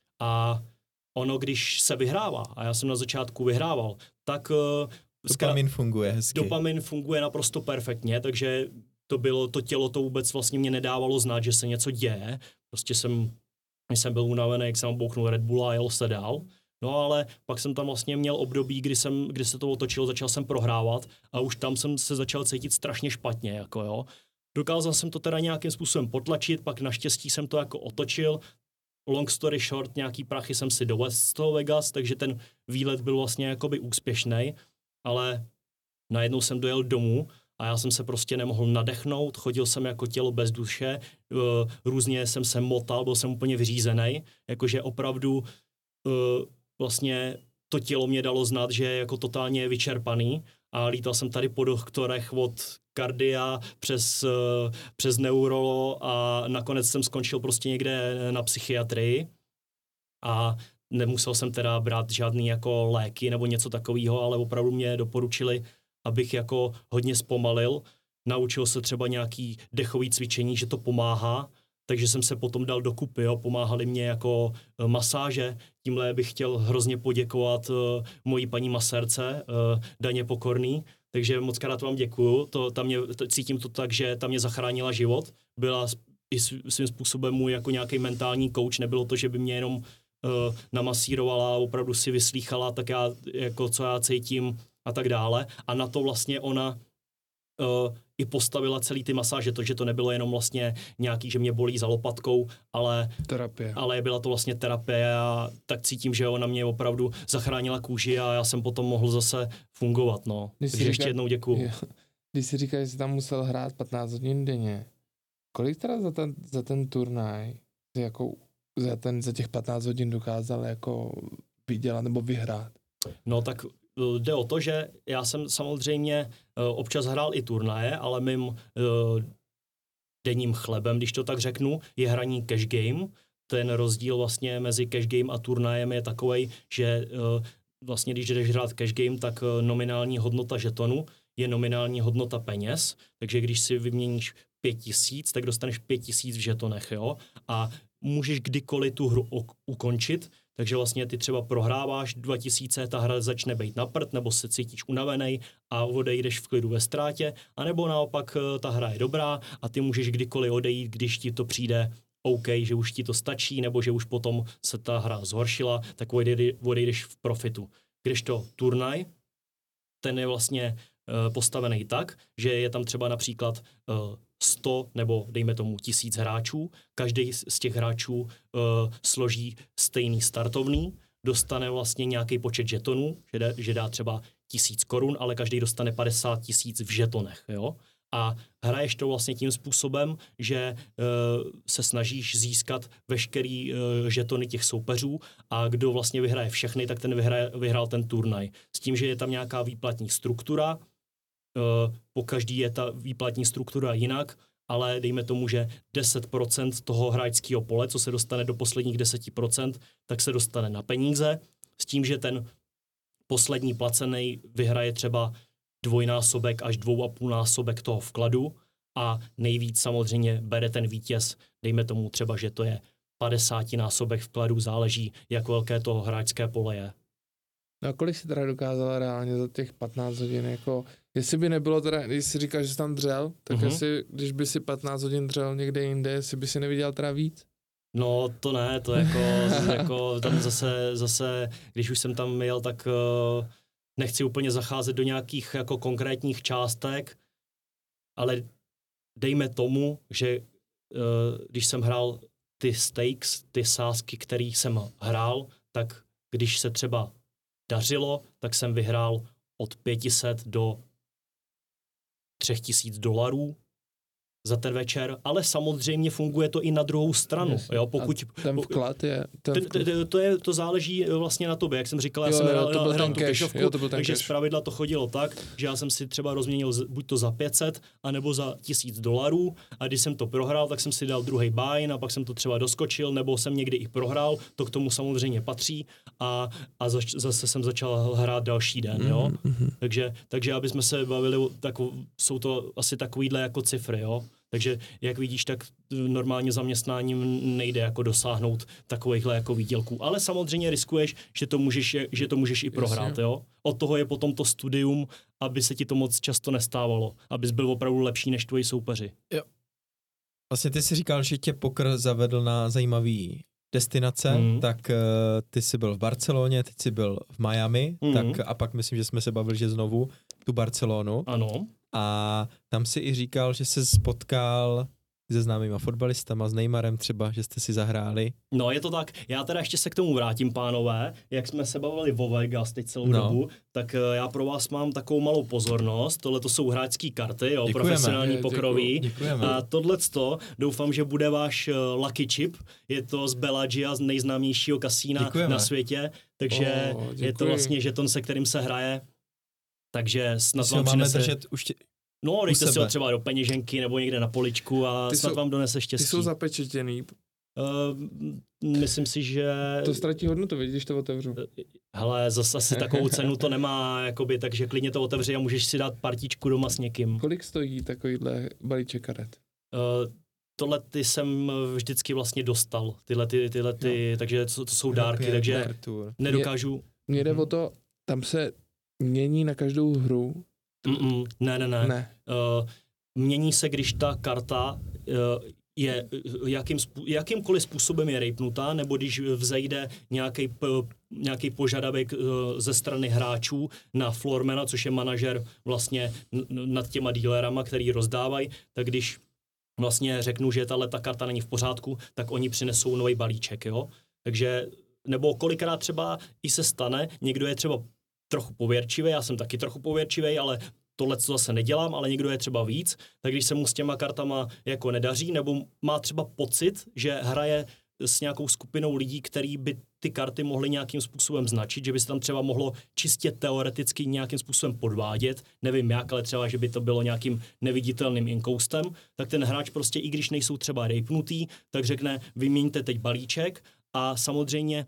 a ono, když se vyhrává, a já jsem na začátku vyhrával, tak dopamin funguje hezky. Dopamin funguje naprosto perfektně, takže to bylo, to tělo to vůbec vlastně mě nedávalo znát, že se něco děje, prostě jsem, když jsem byl unavený, jak jsem bouchnul Red Bulla a jel se dál. No ale pak jsem tam vlastně měl období, kdy, jsem, kdy se to otočilo, začal jsem prohrávat a už tam jsem se začal cítit strašně špatně, jako jo. Dokázal jsem to teda nějakým způsobem potlačit, pak naštěstí jsem to jako otočil. Long story short, nějaký prachy jsem si dovezl z toho Vegas, takže ten výlet byl vlastně jakoby úspěšnej, ale najednou jsem dojel domů a já jsem se prostě nemohl nadechnout, chodil jsem jako tělo bez duše, různě jsem se motal, byl jsem úplně vyřízený, jakože opravdu vlastně to tělo mě dalo znát, že je jako totálně vyčerpaný a lítal jsem tady po doktorech od kardia přes, přes neurolo a nakonec jsem skončil prostě někde na psychiatrii a nemusel jsem teda brát žádný jako léky nebo něco takového, ale opravdu mě doporučili, abych jako hodně zpomalil, naučil se třeba nějaký dechový cvičení, že to pomáhá, takže jsem se potom dal dokupy, jo, pomáhali mě jako uh, masáže, tímhle bych chtěl hrozně poděkovat uh, mojí paní masérce, uh, Daně Pokorný, takže moc krát vám děkuju, to, tam mě, to, cítím to tak, že tam mě zachránila život, byla i svým způsobem můj jako nějaký mentální coach, nebylo to, že by mě jenom uh, namasírovala a opravdu si vyslýchala, tak já, jako co já cítím a tak dále. A na to vlastně ona uh, i postavila celý ty masáže, to, že to nebylo jenom vlastně nějaký, že mě bolí za lopatkou, ale, terapie. ale byla to vlastně terapie a tak cítím, že ona mě opravdu zachránila kůži a já jsem potom mohl zase fungovat, no. Takže říká, ještě jednou děkuju. Když si říkáš, že jsi tam musel hrát patnáct hodin denně, kolik teda za ten, za ten turnaj jako za, ten, za těch patnáct hodin dokázal jako vydělat nebo vyhrát? No tak jde o to, že já jsem samozřejmě občas hrál i turnaje, ale mým uh, denním chlebem, když to tak řeknu, je hraní cash game. Ten rozdíl vlastně mezi cash game a turnajem je takovej, že uh, vlastně když jdeš hrát cash game, tak uh, nominální hodnota žetonu je nominální hodnota peněz, takže když si vyměníš pět tisíc, tak dostaneš pět tisíc v žetonech, jo, a můžeš kdykoliv tu hru ok- ukončit, takže vlastně ty třeba prohráváš dva tisíce, ta hra začne být na prd, nebo se cítíš unavenej a odejdeš v klidu ve ztrátě, anebo naopak ta hra je dobrá a ty můžeš kdykoliv odejít, když ti to přijde OK, že už ti to stačí, nebo že už potom se ta hra zhoršila, tak odejdeš v profitu. Kdežto turnaj, ten je vlastně uh, postavený tak, že je tam třeba například uh, sto nebo dejme tomu tisíc hráčů, každý z těch hráčů uh, složí stejný startovný, dostane vlastně nějaký počet žetonů, že, dá, že dá třeba tisíc korun, ale každý dostane padesát tisíc v žetonech, jo. A hraješ to vlastně tím způsobem, že uh, se snažíš získat veškerý uh, žetony těch soupeřů a kdo vlastně vyhraje všechny, tak ten vyhraje, vyhrál ten turnaj. S tím, že je tam nějaká výplatní struktura, uh, po každý je ta výplatní struktura jinak, ale dejme tomu, že deset procent toho hráčského pole, co se dostane do posledních deset procent, tak se dostane na peníze, s tím, že ten poslední placený vyhraje třeba dvojnásobek až dvou a půl násobek toho vkladu a nejvíc samozřejmě bere ten vítěz, dejme tomu třeba, že to je padesátinásobek vkladu, záleží, jak velké to hráčské pole je. No a kolik si teda dokázala reálně za těch patnáct hodin, jako, jestli by nebylo teda, když si říkáš, že jsi tam dřel, tak mm-hmm. jestli, když by si patnáct hodin dřel někde jinde, jestli by si neviděl teda víc? No to ne, to jako, jako tam zase, zase, když už jsem tam jel, tak uh, nechci úplně zacházet do nějakých jako konkrétních částek, ale dejme tomu, že uh, když jsem hrál ty stakes, ty sázky, které jsem hrál, tak když se třeba dařilo, tak jsem vyhrál od pět set do tři tisíce dolarů za ten večer, ale samozřejmě funguje to i na druhou stranu. Yes. Jo, pokud, ten vklad je... Ten vklad. To, to, je, to záleží vlastně na tobě, jak jsem říkal, já jo, jsem hrál, to hrál tu kešovku, takže cash. zpravidla to chodilo tak, že já jsem si třeba rozměnil buď to za pět set, anebo za tisíc dolarů a když jsem to prohrál, tak jsem si dal druhý buy a pak jsem to třeba doskočil, nebo jsem někdy i prohrál, to k tomu samozřejmě patří a, a zač, zase jsem začal hrát další den, jo. Mm-hmm. Takže, takže aby jsme se bavili, tak jsou to asi takovýhle jako cifry, jo. Takže jak vidíš, tak normálně zaměstnáním nejde jako dosáhnout takovýchhle jako výdělků. Ale samozřejmě riskuješ, že to můžeš, že to můžeš i prohrát. Jo? Od toho je potom to studium, aby se ti to moc často nestávalo. Abys byl opravdu lepší než tvoji soupeři. Jo. Vlastně ty jsi říkal, že tě poker zavedl na zajímavý destinace, mm. tak uh, ty jsi byl v Barceloně, teď jsi byl v Miami, mm. tak a pak myslím, že jsme se bavili, že znovu tu Barcelonu. Ano. A tam si i říkal, že se spotkal se známýma fotbalistama, s Neymarem třeba, že jste si zahráli. No je to tak, já teda ještě se k tomu vrátím, pánové, jak jsme se bavili o Vegas teď celou no. dobu, tak já pro vás mám takovou malou pozornost, tohle to jsou hráčské karty, jo, děkujeme. Profesionální pokroví. Děkujeme. A tohleto, doufám, že bude váš Lucky Chip, je to z Bellagio, z nejznámějšího kasína děkujeme. Na světě, takže oh, je to vlastně žeton, se kterým se hraje. Takže snad vám přinese... držet už tě... No, dejte si ho třeba do peněženky nebo někde na poličku a ty snad jsou, vám donese štěstí. Ty jsou zapečetěný. Uh, myslím si, že... To ztratí hodnotu, když to otevřu. Hele, zase asi takovou cenu to nemá, jakoby, takže klidně to otevři a můžeš si dát partičku doma s někým. Kolik stojí takovýhle balíček karet? Uh, tohle ty jsem vždycky vlastně dostal, tyhle ty, tyhle ty, no. takže to, to jsou dárky, takže nedokážu. Mně jde o to, tam se mění na každou hru. Mm-mm, ne, ne, ne. ne. Uh, mění se, když ta karta uh, je jakým, jakýmkoliv způsobem je rejpnutá, nebo když vzejde nějaký, nějaký požadavek ze strany hráčů na floormana, což je manažer vlastně nad těma dealerama, který rozdávají, tak když vlastně řeknu, že tahle ta karta není v pořádku, tak oni přinesou nový balíček, jo. Takže, nebo kolikrát třeba i se stane, někdo je třeba trochu pověrčivý, já jsem taky trochu pověrčivý, ale tohle co zase nedělám, ale někdo je třeba víc, tak když se mu s těma kartama jako nedaří, nebo má třeba pocit, že hraje s nějakou skupinou lidí, který by ty karty mohly nějakým způsobem značit, že by se tam třeba mohlo čistě teoreticky nějakým způsobem podvádět, nevím jak, ale třeba, že by to bylo nějakým neviditelným inkoustem, tak ten hráč prostě, i když nejsou třeba rejpnutý, tak řekne, vyměňte teď balíček a samozřejmě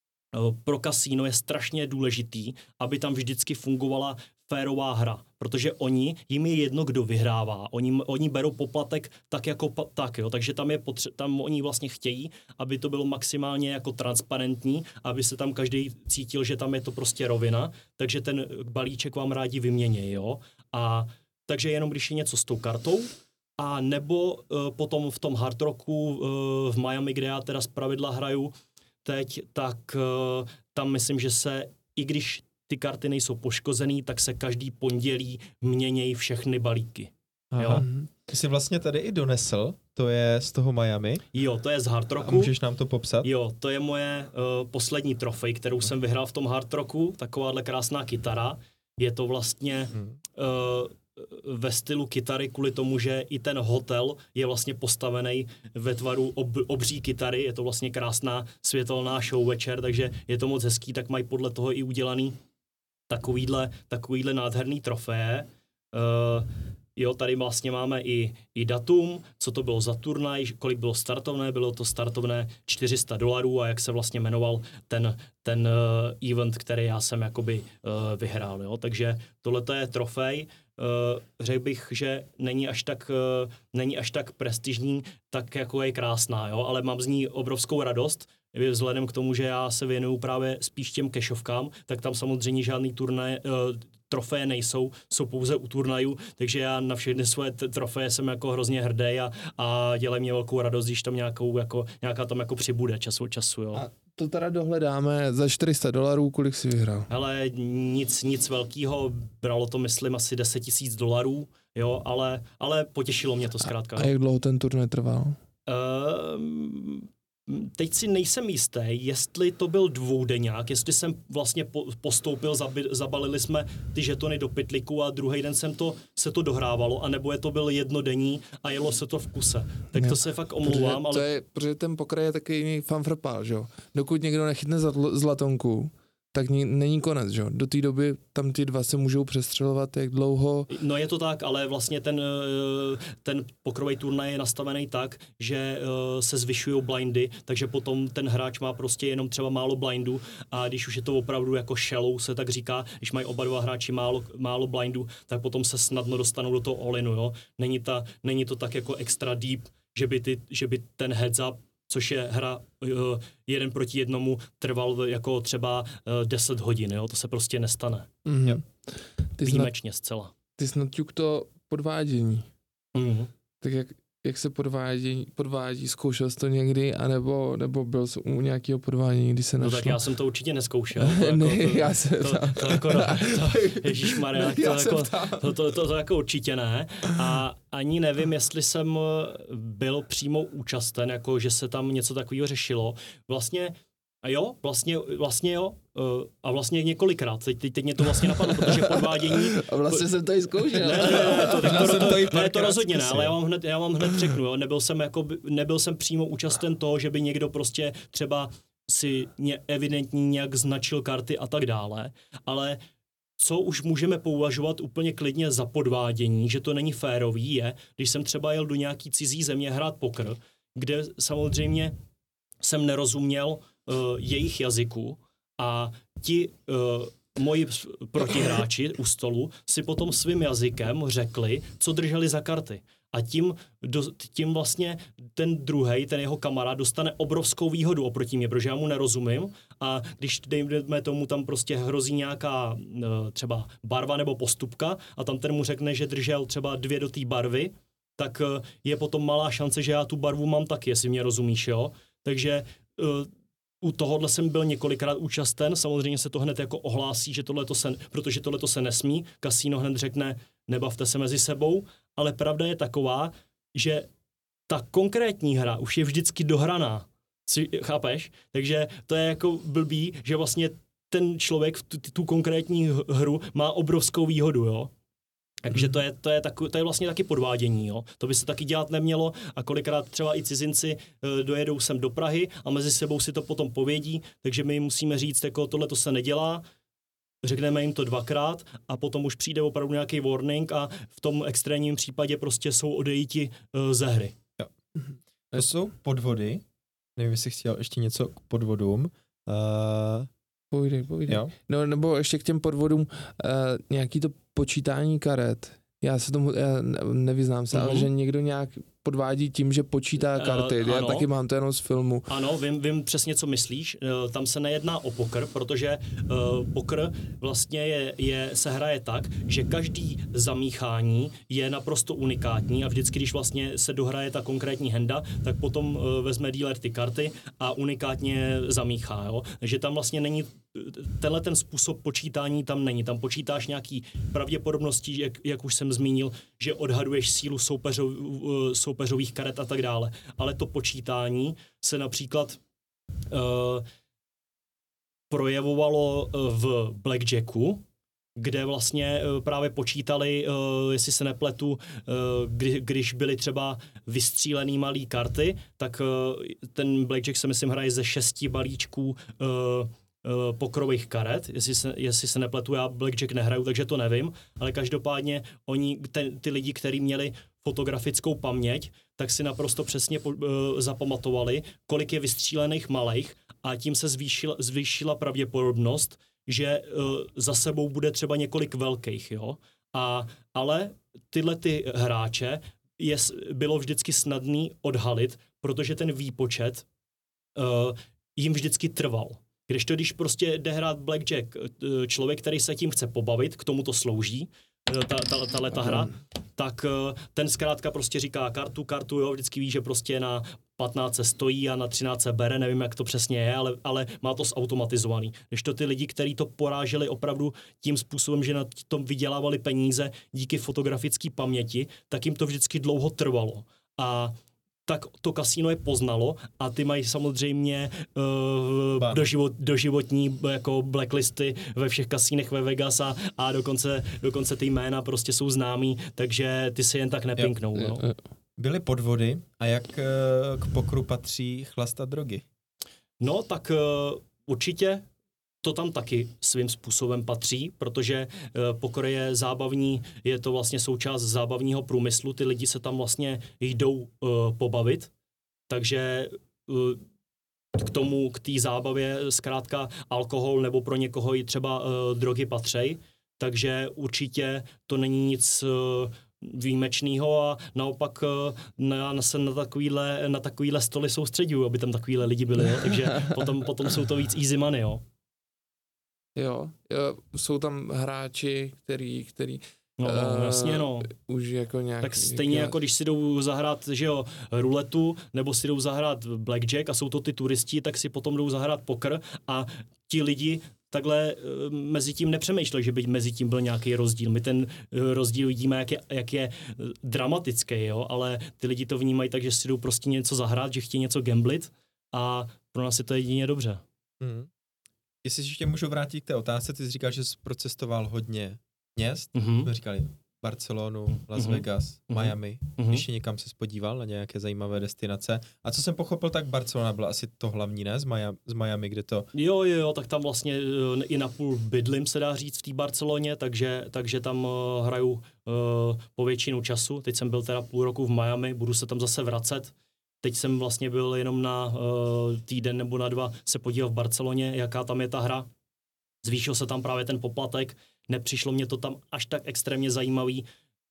pro kasíno je strašně důležitý, aby tam vždycky fungovala férová hra, protože oni, jim je jedno, kdo vyhrává, oni, oni berou poplatek tak jako tak, jo, takže tam je potře- tam oni vlastně chtějí, aby to bylo maximálně jako transparentní, aby se tam každý cítil, že tam je to prostě rovina, takže ten balíček vám rádi vyměnějí, jo, a takže jenom když je něco s tou kartou, a nebo uh, potom v tom Hard Rocku uh, v Miami, kde já teda zpravidla hraju teď, tak uh, tam myslím, že se, i když ty karty nejsou poškozený, tak se každý pondělí měnějí všechny balíky. Jo? Ty jsi vlastně tady i donesl, to je z toho Miami. Jo, to je z Hard Rocku. A můžeš nám to popsat? Jo, to je moje uh, poslední trofej, kterou jsem vyhrál v tom Hard Rocku, takováhle krásná kytara. Je to vlastně hmm. uh, ve stylu kytary kvůli tomu, že i ten hotel je vlastně postavený ve tvaru ob, obří kytary, je to vlastně krásná světelná show večer, takže je to moc hezký, tak mají podle toho i udělaný takovýhle, takovýhle nádherný trofeje. Uh, jo, tady vlastně máme i, i datum, co to bylo za turnaj, kolik bylo startovné, bylo to startovné čtyři sta dolarů a jak se vlastně jmenoval ten, ten uh, event, který já jsem jakoby uh, vyhrál, jo, takže tohle je trofej. Uh, řekl bych, že není až tak, uh, není až tak prestižní, tak jako je krásná, jo, ale mám z ní obrovskou radost, vzhledem k tomu, že já se věnuju právě spíš těm kešovkám, tak tam samozřejmě žádný turnaje, uh, trofeje nejsou, jsou pouze u turnajů, takže já na všechny svoje t- trofeje jsem jako hrozně hrdý a, a dělají mě velkou radost, když tam nějakou, jako, nějaká tam jako přibude čas od času, jo. A to teda dohledáme za čtyři sta dolarů, kolik jsi vyhrál? Hele, nic, nic velkýho, bralo to myslím asi deset tisíc dolarů, jo, ale, ale potěšilo mě to zkrátka. A, a jak dlouho ten turnaj trval? Uh, teď si nejsem jistý, jestli to byl dvoudenňák, jestli jsem vlastně po, postoupil, zabi, zabalili jsme ty žetony do pytlíku a druhý den jsem to, se to dohrávalo, anebo je to byl jednodenní a jelo se to v kuse. Tak ne, to se fakt omlouvám. Protože, ale... je, protože ten pokraj je takový jiný fanfrpál, že jo. Dokud někdo nechytne zlatonku, tak n- není konec, že jo. Do té doby tam ty dva se můžou přestřelovat, jak dlouho. No je to tak, ale vlastně ten, ten pokrovej turnaj je nastavený tak, že se zvyšují blindy, takže potom ten hráč má prostě jenom třeba málo blindů a když už je to opravdu jako shallow, se tak říká, když mají oba dva hráči málo, málo blindů, tak potom se snadno dostanou do toho all-inu, jo. Není, ta, není to tak jako extra deep, že by, ty, že by ten heads up, což je hra uh, jeden proti jednomu, trval jako třeba uh, deset hodin, jo? To se prostě nestane. Mm-hmm. Ty Výjimečně snad, zcela. Ty snad ťuk to podvádění. Mm-hmm. Tak jak, jak se podvádí, podvádí, zkoušel jsi to někdy, anebo, nebo byl jsi u nějakého podvádění, kdy se našlo? No tak já jsem to určitě neskoušel. To jako, ne, to, já jsem to, to, to, jako, to, ježišmarja, ne, to, jako, to, to, to, to jako určitě ne. A ani nevím, jestli jsem byl přímo účasten, jako že se tam něco takového řešilo. Vlastně A jo, vlastně, vlastně jo. Uh, a vlastně několikrát. Teď, teď, teď mě to vlastně napadlo, protože podvádění... A vlastně jsem to i zkoušel. Ne, ne, ne, to, to, to, to, to, ne, to rozhodně ne, ale já vám hned, já vám hned řeknu, jo. Nebyl jsem, jako, nebyl jsem přímo účasten toho, že by někdo prostě třeba si ně, evidentně nějak značil karty a tak dále, ale co už můžeme považovat úplně klidně za podvádění, že to není férový, je, když jsem třeba jel do nějaký cizí země hrát poker, kde samozřejmě jsem nerozuměl uh, jejich jazyku a ti uh, moji protihráči u stolu si potom svým jazykem řekli, co drželi za karty. A tím, do, tím vlastně ten druhej, ten jeho kamarád dostane obrovskou výhodu oproti mě, protože já mu nerozumím a když dejme tomu tam prostě hrozí nějaká třeba barva nebo postupka a tam ten mu řekne, že držel třeba dvě do té barvy, tak je potom malá šance, že já tu barvu mám taky, jestli mě rozumíš, jo. Takže u tohohle jsem byl několikrát účasten, samozřejmě se to hned jako ohlásí, že tohleto se, protože tohleto se nesmí, kasíno hned řekne, nebavte se mezi sebou, ale pravda je taková, že ta konkrétní hra už je vždycky dohraná, si, chápeš? Takže to je jako blbý, že vlastně ten člověk v tu, tu konkrétní hru má obrovskou výhodu, jo? Takže to je, to, je taku, to je vlastně taky podvádění, jo. To by se taky dělat nemělo a kolikrát třeba i cizinci e, dojedou sem do Prahy a mezi sebou si to potom povědí, takže my jim musíme říct, jako tohle to se nedělá, řekneme jim to dvakrát a potom už přijde opravdu nějaký warning a v tom extrémním případě prostě jsou odejiti e, ze hry. Jo. To jsou podvody, nevím, jestli chtěl ještě něco k podvodům. Uh... Povídej, povídej. Jo. No, nebo ještě k těm podvodům uh, nějaký to počítání karet. Já se tomu, já nevyznám se, mm-hmm. ale že někdo nějak podvádí tím, že počítá karty. Uh, já taky mám to jenom z filmu. Ano, vím, vím přesně, co myslíš. Uh, tam se nejedná o poker, protože uh, poker vlastně je, je, se hraje tak, že každý zamíchání je naprosto unikátní a vždycky, když vlastně se dohraje ta konkrétní henda, tak potom uh, vezme dealer ty karty a unikátně zamíchá. Jo? Takže tam vlastně není tenhle ten způsob počítání tam není. Tam počítáš nějaký pravděpodobnosti, jak, jak už jsem zmínil, že odhaduješ sílu soupeřov, soupeřových karet a tak dále. Ale to počítání se například uh, projevovalo v Blackjacku, kde vlastně uh, právě počítali, uh, jestli se nepletu, uh, kdy, když byly třeba vystřílený malý karty, tak uh, ten Blackjack se myslím hraje ze šesti balíčků uh, pokrových karet, jestli se, jestli se nepletu, já Blackjack nehraju, takže to nevím, ale každopádně oni, ten, ty lidi, kteří měli fotografickou paměť, tak si naprosto přesně po, uh, zapamatovali, kolik je vystřílených malých a tím se zvýšila, zvýšila pravděpodobnost, že uh, za sebou bude třeba několik velkých, jo. A, ale tyhle ty hráče je, bylo vždycky snadný odhalit, protože ten výpočet uh, jim vždycky trval. Když to, když prostě jde hrát Blackjack člověk, který se tím chce pobavit, k tomu to slouží, ta, ta, ta, ta hra, tak ten zkrátka prostě říká kartu, kartu, jo, vždycky ví, že prostě na patnáct se stojí a na třináct se bere, nevím, jak to přesně je, ale, ale má to zautomatizovaný. Když to ty lidi, kteří to poráželi opravdu tím způsobem, že na tom vydělávali peníze díky fotografické paměti, tak jim to vždycky dlouho trvalo. A tak to kasíno je poznalo a ty mají samozřejmě uh, doživot, doživotní jako blacklisty ve všech kasínech ve Vegas a, a dokonce, dokonce ty jména prostě jsou známí, takže ty se jen tak nepinknou. Jo. No. Byly podvody a jak uh, k pokru patří chlast a drogy? No tak uh, určitě to tam taky svým způsobem patří, protože uh, poker je zábavní, je to vlastně součást zábavního průmyslu, ty lidi se tam vlastně jdou uh, pobavit, takže uh, k tomu, k té zábavě zkrátka alkohol nebo pro někoho i třeba uh, drogy patří, takže určitě to není nic uh, výjimečného a naopak na, se na takovýhle, na takovýhle stoly soustředují, aby tam takovýhle lidi byli, jo? Takže potom, potom jsou to víc easy money, jo. Jo, jo, jsou tam hráči, který, který No, uh, jasně, no. Už jako nějak... Tak stejně jako když si jdou zahrát, že jo, ruletu, nebo si jdou zahrát blackjack a jsou to ty turisti, tak si potom jdou zahrát poker a ti lidi takhle uh, mezi tím nepřemýšleli, že by mezi tím byl nějaký rozdíl. My ten uh, rozdíl vidíme, jak je, jak je uh, dramatický, jo, ale ty lidi to vnímají tak, že si jdou prostě něco zahrát, že chtějí něco gamblit a pro nás je to jedině dobře. Mm. Jestli ještě můžu vrátit k té otázce, ty jsi říkal, že jsi procestoval hodně měst, mm-hmm. jsme říkali Barcelonu, Las Vegas, mm-hmm. Miami, mm-hmm. ještě někam se spodíval na nějaké zajímavé destinace. A co jsem pochopil, tak Barcelona byla asi to hlavní, ne? Z Miami, z Miami, kde to... Jo, jo, jo, tak tam vlastně i napůl bydlím, se dá říct, v té Barceloně, takže, takže tam uh, hraju uh, po většinu času. Teď jsem byl teda půl roku v Miami, budu se tam zase vracet. Teď jsem vlastně byl jenom na uh, týden nebo na dva se podíval v Barceloně, jaká tam je ta hra. Zvýšil se tam právě ten poplatek, nepřišlo mě to tam až tak extrémně zajímavý.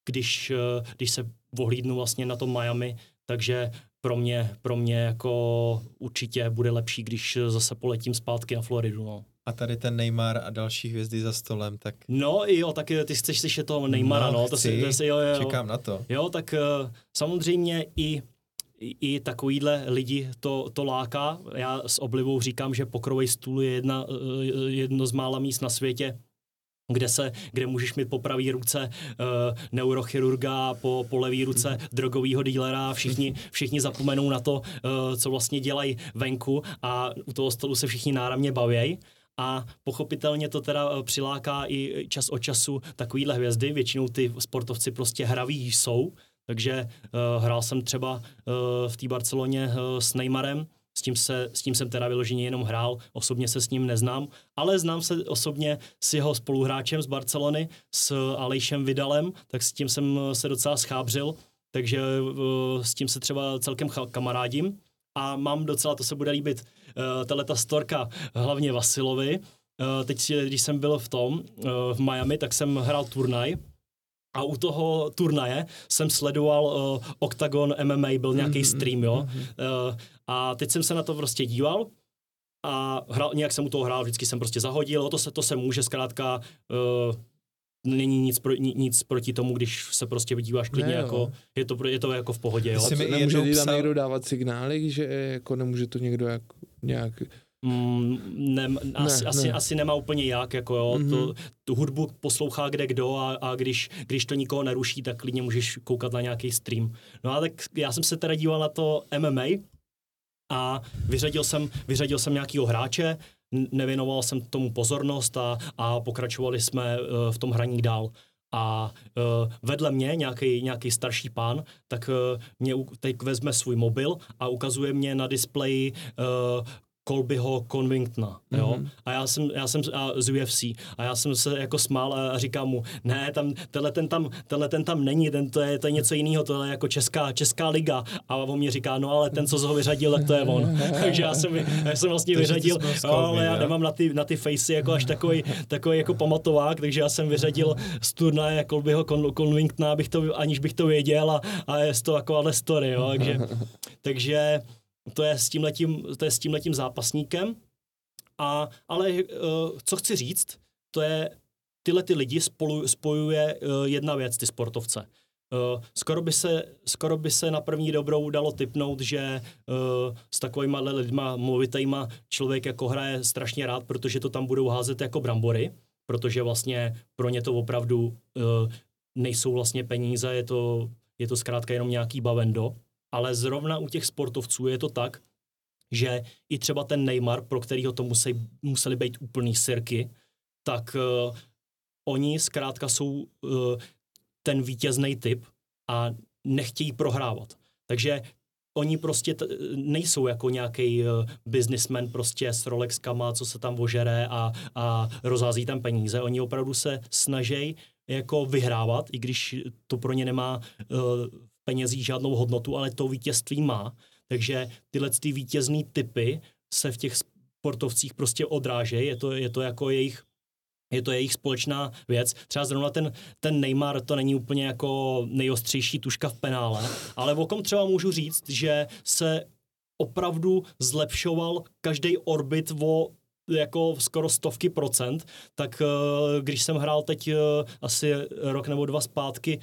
když, když se ohlídnu vlastně na to Miami, takže pro mě, pro mě jako určitě bude lepší, když zase poletím zpátky na Floridu, no. A tady ten Neymar a další hvězdy za stolem, tak... No jo, tak ty chceš slyšet toho Neymara, no. no to chci, si, to si, jo, jo. Čekám na to. Jo, tak uh, samozřejmě i, i, i takovýhle lidi to, to láká. Já s oblibou říkám, že pokrovej stůl je jedna, uh, jedno z mála míst na světě, kde se, kde můžeš mít po pravý ruce uh, neurochirurga, po, po levý ruce drogovýho dílera, všichni, všichni zapomenou na to, uh, co vlastně dělají venku a u toho stolu se všichni náramně bavějí. A pochopitelně to teda přiláká i čas od času takovýhle hvězdy, většinou ty sportovci prostě hraví jsou, takže uh, hrál jsem třeba uh, v té Barceloně uh, s Neymarem, S tím, se, s tím jsem teda vyloženě jenom hrál, osobně se s ním neznám, ale znám se osobně s jeho spoluhráčem z Barcelony, s Alejšem Vidalem, tak s tím jsem se docela schábřil, takže uh, s tím se třeba celkem kamarádím a mám docela, to se bude líbit, uh, tahleta storka hlavně Vasilovi. Uh, teď, když jsem byl v tom, uh, v Miami, tak jsem hrál turnaj, a u toho turnaje jsem sledoval uh, Octagon M M A, byl nějaký stream, jo. Uh, a teď jsem se na to prostě díval a hrál, nějak jsem u toho hrál, vždycky jsem prostě zahodil, to se, to se může zkrátka, uh, není nic, pro, nic proti tomu, když se prostě díváš klidně, ne, jako, je to, je to jako v pohodě, jo. Nemůže tam psal... někdo dávat signály, že jako nemůže to někdo jako nějak... Mm, ne, asi, ne, asi, ne. asi nemá úplně jak, jako jo, mm-hmm. to, tu hudbu poslouchá kde kdo a, a když, když to nikoho neruší, tak klidně můžeš koukat na nějaký stream. No a tak já jsem se teda díval na to M M A a vyřadil jsem, vyřadil jsem nějakýho hráče, nevěnoval jsem tomu pozornost a, a pokračovali jsme uh, v tom hraní dál. A uh, vedle mě nějaký nějaký starší pán, tak uh, mě teď vezme svůj mobil a ukazuje mě na displeji uh, Colbyho Covingtona, jo. Mm-hmm. A já jsem, já jsem a z U F C a já jsem se jako smál a říkám mu, ne, tam, tenhle ten tam, tenhle ten tam není, ten to je, to je něco jiného, to je jako česká, česká liga. A on mě říká, no ale ten, co z ho vyřadil, tak to je on. Takže já jsem, já jsem vlastně vyřadil, no, ale já nemám na ty, na ty facey jako až takový, takový jako pamatovák, takže já jsem vyřadil z turnaje Colbyho Covingtona, abych to, aniž bych to věděl a, a je to takováhle story, jo. Takže, takže To je s tímhletím, to je s tímhletím zápasníkem. A, ale uh, co chci říct, to je, tyhle ty lidi spolu, spojuje uh, jedna věc, ty sportovce. Uh, skoro, by se, skoro by se na první dobrou dalo tipnout, že uh, s takovýma lidma movitejma člověk jako hraje strašně rád, protože to tam budou házet jako brambory, protože vlastně pro ně to opravdu uh, nejsou vlastně peníze, je to, je to zkrátka jenom nějaký bavendo. Ale zrovna u těch sportovců je to tak, že i třeba ten Neymar, pro kterýho to musí, museli být úplný sirky, tak uh, oni zkrátka jsou uh, ten vítězný typ a nechtějí prohrávat. Takže oni prostě t- nejsou jako nějaký uh, businessman prostě s Rolexkama, co se tam ožere a, a rozhází tam peníze. Oni opravdu se snaží jako vyhrávat, i když to pro ně nemá uh, penězí žádnou hodnotu, ale to vítězství má. Takže tyhle ty vítězný typy se v těch sportovcích prostě odrážejí. Je to, je to jako jejich, je to jejich společná věc. Třeba zrovna ten, ten Neymar, to není úplně jako nejostřejší tuška v penále, ale o kom třeba můžu říct, že se opravdu zlepšoval každý orbit o jako skoro stovky procent, tak když jsem hrál teď asi rok nebo dva zpátky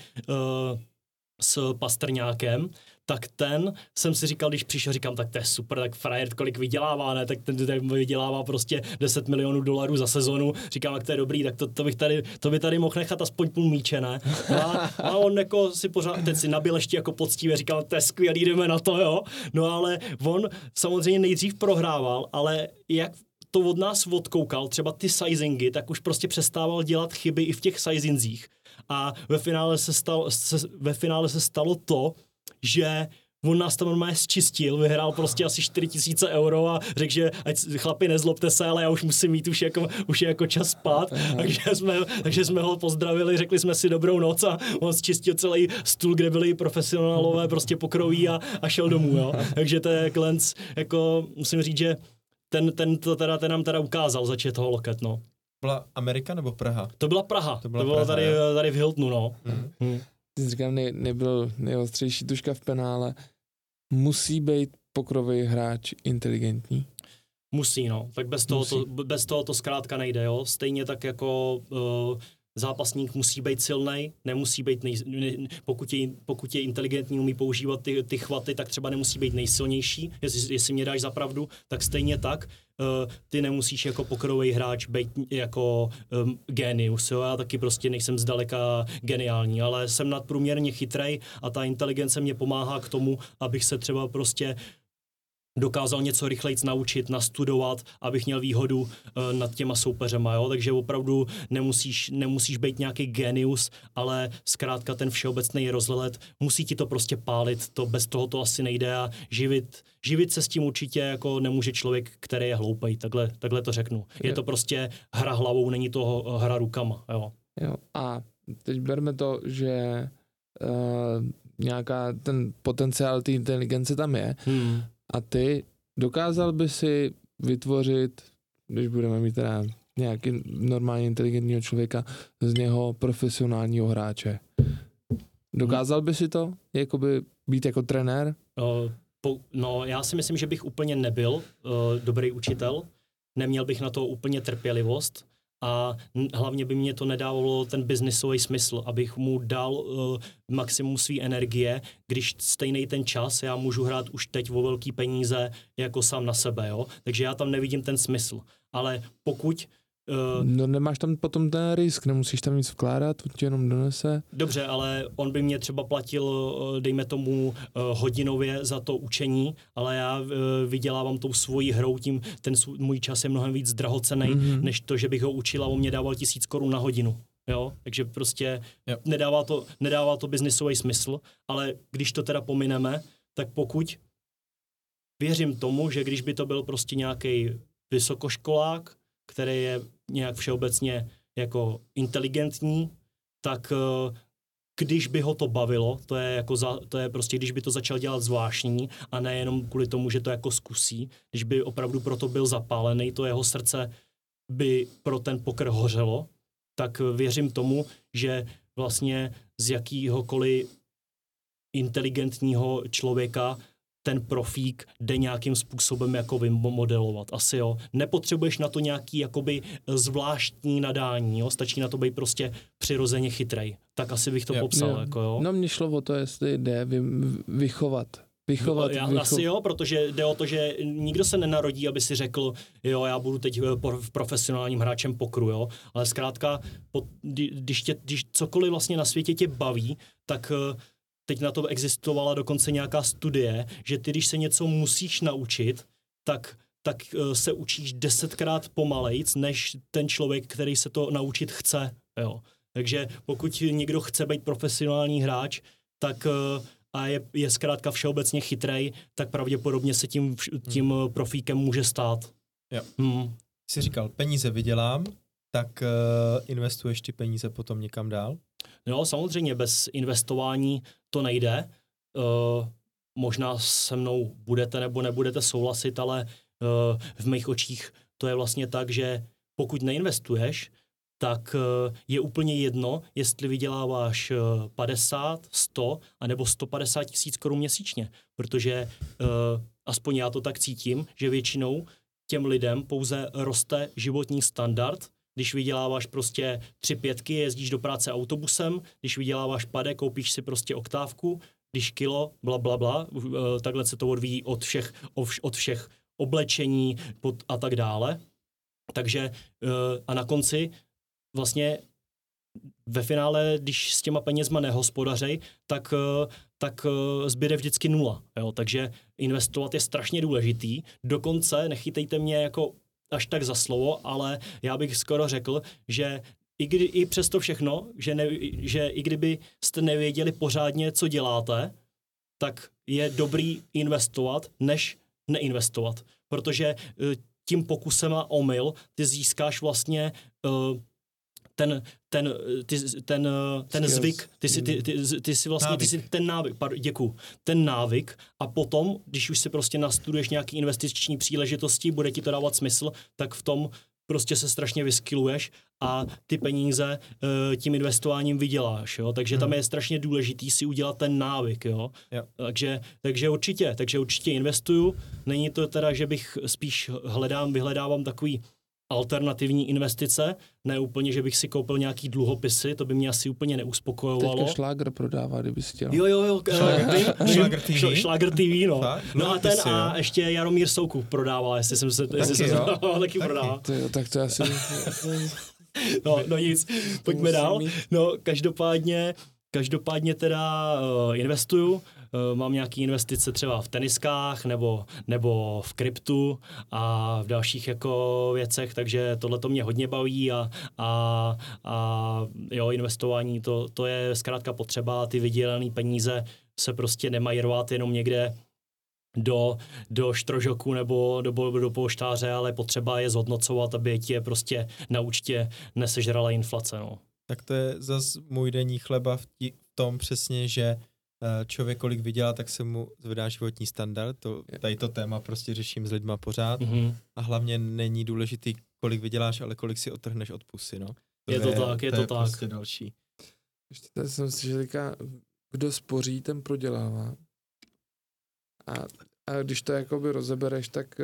s Pastrňákem, tak ten jsem si říkal, když přišel, říkám, tak to je super, tak frajer, kolik vydělává, ne, tak ten, ten vydělává prostě deset milionů dolarů za sezonu, říkám, jak to je dobrý, tak to, to bych tady, to by tady mohl nechat aspoň půl míče, ne? A, a on jako si pořád, teď si nabil ještě jako poctivě, říkal, to je skvělý, jdeme na to, jo? No ale on samozřejmě nejdřív prohrával, ale jak to od nás odkoukal, třeba ty sizingy, tak už prostě přestával dělat chyby i v těch sizinzích. A ve finále se stalo, se, ve finále se stalo to, že on nás tam normálně zčistil, vyhrál prostě asi čtyři tisíce euro a řekl, že ať chlapi nezlobte se, ale já už musím mít už jako, už je jako čas spát, takže jsme, takže jsme ho pozdravili, řekli jsme si dobrou noc a on zčistil celý stůl, kde byli profesionálové prostě pokroví a, a šel domů, jo. Takže to je Glenc, jako musím říct, že ten, ten, to teda, ten nám teda ukázal začít toho loket, no. Byla Amerika nebo Praha? To byla Praha, to, byla to bylo Praha, tady, tady v Hiltonu, no. Mm. Mm. říkám, ne, nebyl nejostřejší tuška v penále, musí být pokrový hráč inteligentní? Musí, no. Tak bez toho, to, bez toho to zkrátka nejde, jo. Stejně tak jako uh, zápasník musí být silnej, nemusí být nej, ne, pokud, je, pokud je inteligentní, umí používat ty, ty chvaty, tak třeba nemusí být nejsilnější, jestli, jestli mě dáš za pravdu, tak stejně tak uh, ty nemusíš jako pokrový hráč být jako um, genius, jo. Já taky prostě nejsem zdaleka geniální, ale jsem nadprůměrně chytrej a ta inteligence mě pomáhá k tomu, abych se třeba prostě dokázal něco rychlejc naučit, nastudovat, abych měl výhodu uh, nad těma soupeřema, jo? Takže opravdu nemusíš, nemusíš být nějaký genius, ale zkrátka ten všeobecný rozhled musí ti to prostě pálit, to bez toho to asi nejde a živit, živit se s tím určitě jako nemůže člověk, který je hloupej, takhle, takhle to řeknu. Je to prostě hra hlavou, není to hra rukama, jo. Jo, a teď berme to, že uh, nějaká ten potenciál té inteligence tam je, hmm. A ty dokázal by si vytvořit, když budeme mít teda nějaký normálně inteligentního člověka, z něho profesionálního hráče. Dokázal by si to? Jakoby být jako trenér? Uh, po, no, já si myslím, že bych úplně nebyl uh, dobrý učitel. Neměl bych na to úplně trpělivost. A hlavně by mě to nedávalo ten biznisový smysl, abych mu dal uh, maximum své energie, když stejný ten čas já můžu hrát už teď o velký peníze jako sám na sebe, jo. Takže já tam nevidím ten smysl. Ale pokud Uh, no nemáš tam potom ten risk, nemusíš tam nic vkládat, to ti jenom donese. Dobře, ale on by mě třeba platil, dejme tomu, hodinově za to učení, ale já vydělávám tou svojí hrou, tím ten můj čas je mnohem víc drahocenný, mm-hmm. než to, že bych ho učil a on mě dával tisíc korun na hodinu. Jo? Takže prostě yep. nedává to, nedává to biznisový smysl, ale když to teda pomineme, tak pokud věřím tomu, že když by to byl prostě nějaký vysokoškolák, který je nějak všeobecně jako inteligentní, tak když by ho to bavilo, to je, jako za, to je prostě, když by to začal dělat zvláštní a nejenom kvůli tomu, že to jako zkusí, když by opravdu proto byl zapálený, to jeho srdce by pro ten poker hořelo, tak věřím tomu, že vlastně z jakýhokoliv inteligentního člověka ten profík jde nějakým způsobem jako vymodelovat. Asi jo. Nepotřebuješ na to nějaký jakoby zvláštní nadání, jo. Stačí na to být prostě přirozeně chytrej. Tak asi bych to jo, popsal, jo. Jako jo. No mně šlo o to, jestli jde vy, vychovat. Vychovat, já, vycho... Asi jo, protože jde o to, že nikdo se nenarodí, aby si řekl, jo, já budu teď v profesionálním hráčem pokru, jo. Ale zkrátka, když, tě, když cokoliv vlastně na světě tě baví, tak teď na to existovala dokonce nějaká studie, že ty, když se něco musíš naučit, tak, tak se učíš desetkrát pomalejc, než ten člověk, který se to naučit chce. Jo. Takže pokud někdo chce být profesionální hráč, tak a je, je zkrátka všeobecně chytrej, tak pravděpodobně se tím, tím hmm. profíkem může stát. Jo. Hmm. Jsi říkal, peníze vydělám, tak uh, investuješ ty peníze potom někam dál? No, samozřejmě bez investování to nejde. Uh, možná se mnou budete nebo nebudete souhlasit, ale uh, v mých očích to je vlastně tak, že pokud neinvestuješ, tak uh, je úplně jedno, jestli vyděláváš uh, padesát, sto anebo sto padesát tisíc korun měsíčně, protože uh, aspoň já to tak cítím, že většinou těm lidem pouze roste životní standard. Když vyděláváš prostě tři pětky, jezdíš do práce autobusem, když vyděláváš pade, koupíš si prostě oktávku, když kilo, bla, bla, bla, takhle se to odvíjí od všech, od všech oblečení a tak dále. Takže a na konci vlastně ve finále, když s těma penězma nehospodařej, tak, tak zbyde vždycky nula. Jo? Takže investovat je strašně důležitý. Dokonce, nechytejte mě jako až tak za slovo, ale já bych skoro řekl, že i, kdy, i přes to všechno, že, ne, že i kdyby jste nevěděli pořádně, co děláte, tak je dobrý investovat, než neinvestovat. Protože tím pokusem a omyl ty získáš vlastně uh, ten, ten, ty, ten, ten zvyk, ty si, ty, ty, ty si vlastně, ty si ten návyk, pardon, děkuju, ten návyk a potom, když už si prostě nastuduješ nějaký investiční příležitosti, bude ti to dávat smysl, tak v tom prostě se strašně vyskyluješ a ty peníze uh, tím investováním vyděláš, jo? Takže hmm. tam je strašně důležitý si udělat ten návyk, jo? Jo. Takže, takže určitě, takže určitě investuju. Není to teda, že bych spíš hledám, vyhledávám takový alternativní investice, ne úplně, že bych si koupil nějaký dluhopisy, to by mě asi úplně neuspokojovalo. Teďka Šlágr prodává, kdyby si chtěl. Jo, jo, jo. Šlágr T V. Šlágr T V, no. Tak? No a ten Dluhopisy, a jo. ještě Jaromír Soukup prodává, jestli jsem se... Jestli Taky, jsem jo? se taky prodává. To jo, tak to asi... No, no nic, pojďme musím dál. mít. No, každopádně, každopádně teda uh, investuju, uh, mám nějaké investice třeba v teniskách nebo, nebo v kryptu a v dalších jako věcech, takže tohle to mě hodně baví a, a, a jo, investování, to, to je zkrátka potřeba, ty vydělané peníze se prostě nemají rvát jenom někde do, do štrožoku nebo do, do polštáře, ale potřeba je zhodnocovat, aby ti je prostě na účtě nesežrala inflace. No. Tak to je zase můj denní chleba v, tí, v tom přesně, že člověk kolik vydělá, tak se mu zvedá životní standard. To, tady to téma prostě řeším s lidma pořád. Mm-hmm. A hlavně není důležitý, kolik vyděláš, ale kolik si otrhneš od pusy. No. To je to je, tak, je to, to je tak. prostě další. Ještě tady jsem si, že říká, kdo spoří, ten prodělává. A, a když to jakoby rozebereš, tak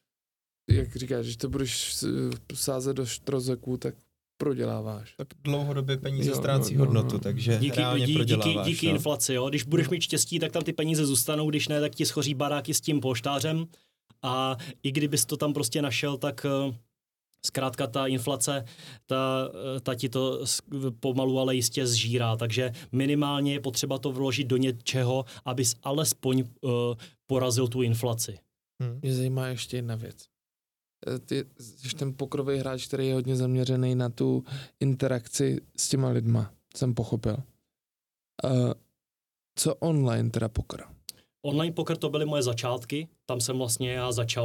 jak říkáš, když to budeš sázet do štrozeků, tak proděláváš. Tak dlouhodobě peníze Jo, ztrácí no, no, hodnotu, no. takže díky, reálně díky, proděláváš. díky no. inflaci, jo. Když budeš mít štěstí, tak tam ty peníze zůstanou, když ne, tak ti schoří baráky s tím polštářem a i kdybys to tam prostě našel, tak zkrátka ta inflace, ta, ta ti to pomalu, ale jistě zžírá, takže minimálně je potřeba to vložit do něčeho, abys alespoň uh, porazil tu inflaci. Hmm. Mě zajímá ještě jedna věc. Ty jsi ten pokrový hráč, který je hodně zaměřený na tu interakci s těma lidma, jsem pochopil. Uh, co online teda poker? Online poker to byly moje začátky, tam jsem vlastně já začal.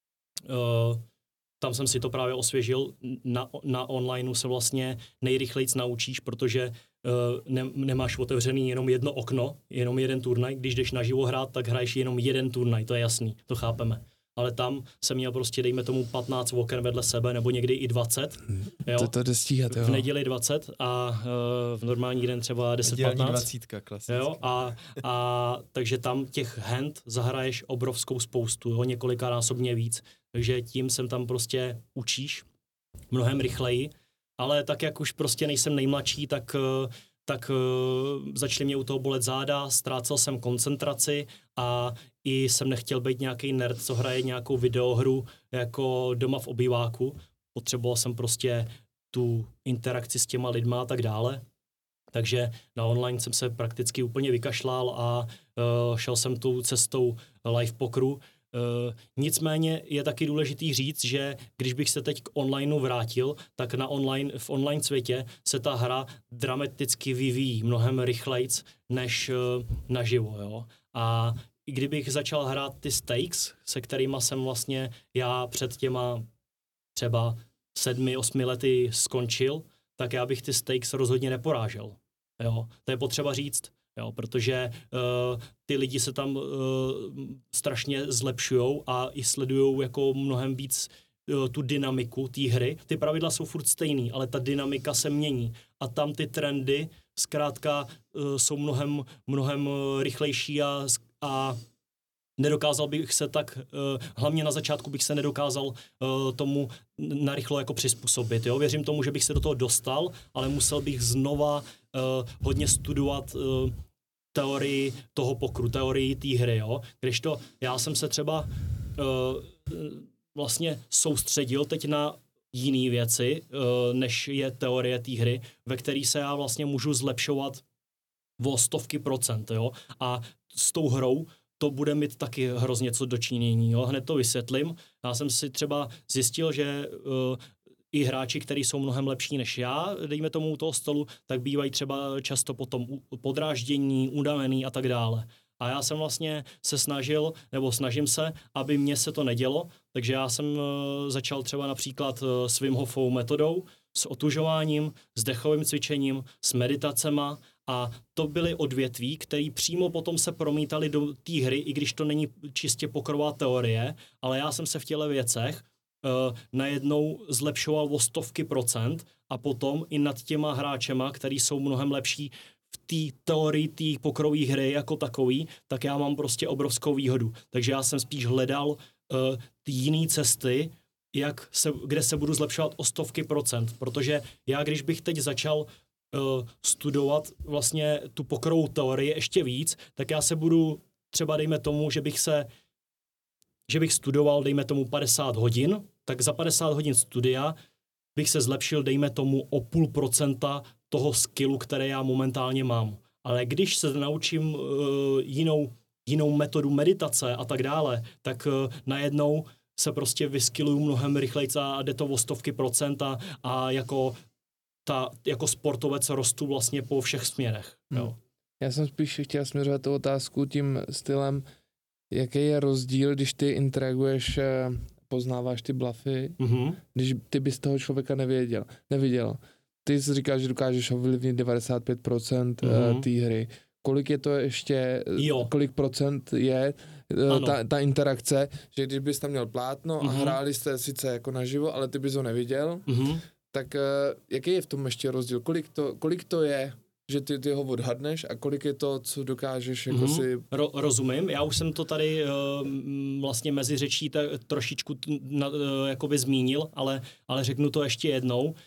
Uh, tam jsem si to právě osvěžil. Na, na onlineu se vlastně nejrychlejc naučíš, protože uh, ne, nemáš otevřený jenom jedno okno, jenom jeden turnaj. Když jdeš naživo hrát, tak hraješ jenom jeden turnaj, to je jasný, to chápeme. Ale tam jsem měl prostě, dejme tomu, patnáct oken vedle sebe, nebo někdy i dvacet. Jo? To to jde stíhat, jo. V neděli dvacet a uh, v normální den třeba deset patnáct. dvacítka, klasicky. Jo? A, a takže tam těch hand zahraješ obrovskou spoustu, jo? Několikanásobně víc. Takže tím jsem tam prostě učíš mnohem rychleji. Ale tak, jak už prostě nejsem nejmladší, tak... Uh, tak uh, začaly mě u toho bolet záda, ztrácel jsem koncentraci a i jsem nechtěl být nějaký nerd, co hraje nějakou videohru jako doma v obýváku. Potřeboval jsem prostě tu interakci s těma lidma a tak dále. Takže na online jsem se prakticky úplně vykašlal a uh, šel jsem tou cestou live pokeru. Uh, nicméně je taky důležitý říct, že když bych se teď k onlineu vrátil, tak na online, v online světě se ta hra dramaticky vyvíjí mnohem rychlejc než uh, naživo. Jo? A i kdybych začal hrát ty stakes, se kterýma jsem vlastně já před těma třeba sedmi, osmi lety skončil, tak já bych ty stakes rozhodně neporážel. Jo? To je potřeba říct. Jo, protože uh, ty lidi se tam uh, strašně zlepšujou a i sledujou jako mnohem víc uh, tu dynamiku té hry. Ty pravidla jsou furt stejný, ale ta dynamika se mění a tam ty trendy zkrátka uh, jsou mnohem, mnohem rychlejší a, a nedokázal bych se tak, uh, hlavně na začátku bych se nedokázal uh, tomu narychlo jako přizpůsobit. Jo? Věřím tomu, že bych se do toho dostal, ale musel bych znova uh, hodně studovat uh, teorii toho pokru, teorii té hry, jo. Kdežto já jsem se třeba uh, vlastně soustředil teď na jiné věci, uh, než je teorie té hry, ve které se já vlastně můžu zlepšovat o stovky procent, jo. A s tou hrou to bude mít taky hrozně co dočinění, jo. Hned to vysvětlím. Já jsem si třeba zjistil, že uh, i hráči, kteří jsou mnohem lepší než já, dejme tomu u toho stolu, tak bývají třeba často potom podráždění, unavený a tak dále. A já jsem vlastně se snažil, nebo snažím se, aby mně se to nedělo, takže já jsem uh, začal třeba například uh, s Wim Hofovou metodou, s otužováním, s dechovým cvičením, s meditacema a to byly odvětví, které přímo potom se promítaly do té hry, i když to není čistě pokerová teorie, ale já jsem se v těle věcech uh, najednou zlepšoval o stovky procent a potom i nad těma hráčema, který jsou mnohem lepší v té teorii té pokrové hry jako takový, tak já mám prostě obrovskou výhodu. Takže já jsem spíš hledal uh, ty jiné cesty, jak se, kde se budu zlepšovat o stovky procent, protože já, když bych teď začal uh, studovat vlastně tu pokrovou teorii ještě víc, tak já se budu třeba, dejme tomu, že bych se, že bych studoval, dejme tomu padesát hodin, tak za padesát hodin studia bych se zlepšil, dejme tomu, o půl procenta toho skillu, které já momentálně mám. Ale když se naučím uh, jinou, jinou metodu meditace a tak dále, tak uh, najednou se prostě vyskilluju mnohem rychleji a jde to o stovky procenta a jako, ta, jako sportovec rostu vlastně po všech směrech. Hmm. Jo. Já jsem spíš chtěl směřovat tu otázku tím stylem, jaký je rozdíl, když ty interaguješ, poznáváš ty blufy, mm-hmm. když ty bys toho člověka nevěděl, neviděl. Ty jsi říkal, že dokážeš ovlivnit devadesát pět procent mm-hmm. té hry. Kolik je to ještě, jo. kolik procent je ta, ta interakce, že když bys tam měl plátno mm-hmm. a hráli jste sice jako naživo, ale ty bys ho neviděl, mm-hmm. tak jaký je v tom ještě rozdíl? Kolik to, kolik to je, že ty, ty ho odhadneš a kolik je to, co dokážeš jako mm-hmm. si... Ro, rozumím, já už jsem to tady uh, vlastně mezi řečí ta, trošičku na, uh, jakoby zmínil, ale, ale řeknu to ještě jednou. Uh,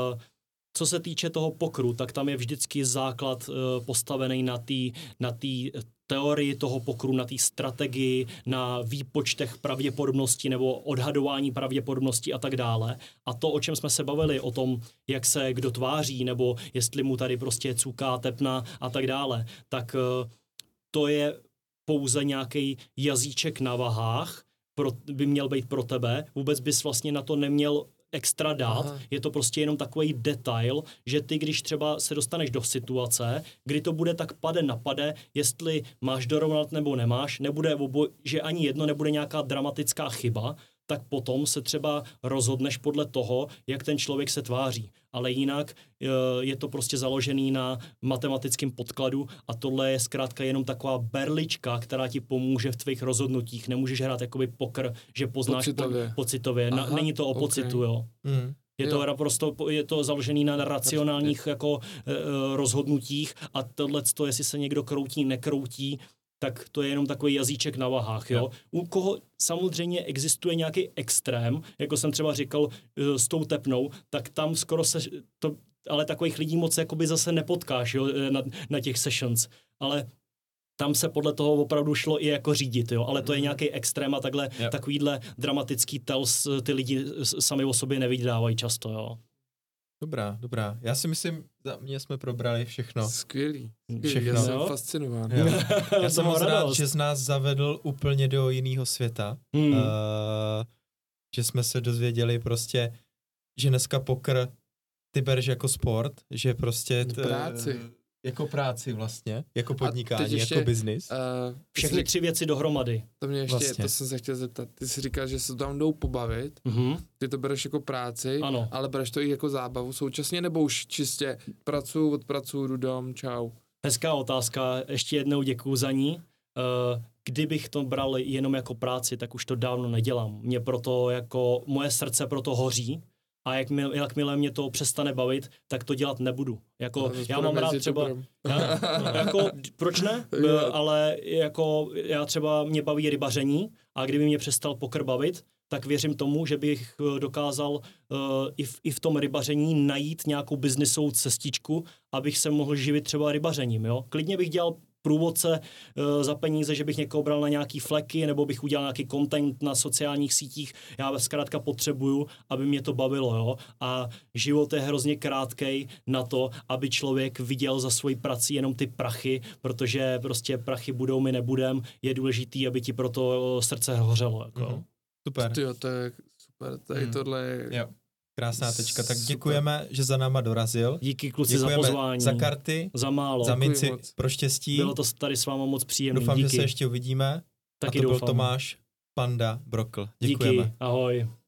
co se týče toho pokru, tak tam je vždycky základ uh, postavený na té na té teorii toho pokru, na té strategii, na výpočtech pravděpodobnosti nebo odhadování pravděpodobnosti a tak dále. A to, o čem jsme se bavili, o tom, jak se kdo tváří, nebo jestli mu tady prostě cuká, tepna a tak dále, tak uh, to je pouze nějaký jazyček na vahách, pro, by měl být pro tebe. Vůbec bys vlastně na to neměl extra dát, aha. Je to prostě jenom takový detail, že ty, když třeba se dostaneš do situace, kdy to bude tak pade na pade, jestli máš dorovnat nebo nemáš, nebude obo, že ani jedno nebude nějaká dramatická chyba, tak potom se třeba rozhodneš podle toho, jak ten člověk se tváří. Ale jinak je to prostě založený na matematickém podkladu a tohle je zkrátka jenom taková berlička, která ti pomůže v tvých rozhodnutích. Nemůžeš hrát jakoby poker, že poznáš pocitově. Po, pocitově. Na, není to o okay. pocitu, jo. Mm. Je to naprosto, je to založený na racionálních jako e, rozhodnutích a tohle, jestli se někdo kroutí, nekroutí, tak to je jenom takový jazyček na vahách, jo. U koho samozřejmě existuje nějaký extrém, jako jsem třeba říkal s tou tepnou, tak tam skoro se to, ale takových lidí moc jakoby zase nepotkáš, jo, na, na těch sessions, ale tam se podle toho opravdu šlo i jako řídit, jo, ale to je nějaký extrém a takhle, yep. takovýhle dramatický tels ty lidi sami o sobě nevydávají často, jo. Dobrá, dobrá. Já si myslím, za mě jsme probrali všechno. Skvělý. Všechno. Já jsem fascinován. Já jsem moc rád, že z nás zavedl úplně do jiného světa. Hmm. Uh, že jsme se dozvěděli prostě, že dneska poker ty bereš jako sport, že prostě... T, práci. Jako práci vlastně, jako podnikání, ještě, jako biznis. Uh, Všechny tři věci dohromady. To mě ještě, vlastně. To jsem se chtěl zeptat. Ty jsi říkal, že se tam jdou pobavit, uh-huh. ty to bereš jako práci, ano. ale bereš to i jako zábavu současně, nebo už čistě pracuju, odpracuju, jdu dom, čau. Hezká otázka, ještě jednou děkuju za ní. Uh, kdybych to bral jenom jako práci, tak už to dávno nedělám. Mě proto jako, moje srdce proto hoří, a jakmile, jakmile mě to přestane bavit, tak to dělat nebudu. Jako, já mám rád třeba... Já, no, jako, proč ne? Ale jako, já třeba mě baví rybaření a kdyby mě přestal poker bavit, tak věřím tomu, že bych dokázal uh, i, v, i v tom rybaření najít nějakou biznisovou cestičku, abych se mohl živit třeba rybařením. Jo? Klidně bych dělal průvodce uh, za peníze, že bych někoho bral na nějaký fleky, nebo bych udělal nějaký content na sociálních sítích. Já zkrátka potřebuju, aby mě to bavilo. Jo? A život je hrozně krátkej na to, aby člověk viděl za svoji prací jenom ty prachy, protože prostě prachy budou, my nebudem. Je důležitý, aby ti pro to srdce hořelo. Jako. Mm-hmm. Super. Tyjo, to je super. Tady hmm. tohle je... Jo. Krásná tečka. Tak děkujeme, super. Že za náma dorazil. Díky kluci děkujeme za pozvání. Za karty. Za málo. Za minci pro štěstí. Bylo to tady s váma moc příjemný. Doufám, díky. že se ještě uvidíme. Taky a to doufám. byl Tomáš Panda Brokl. Děkujeme. Díky. Ahoj.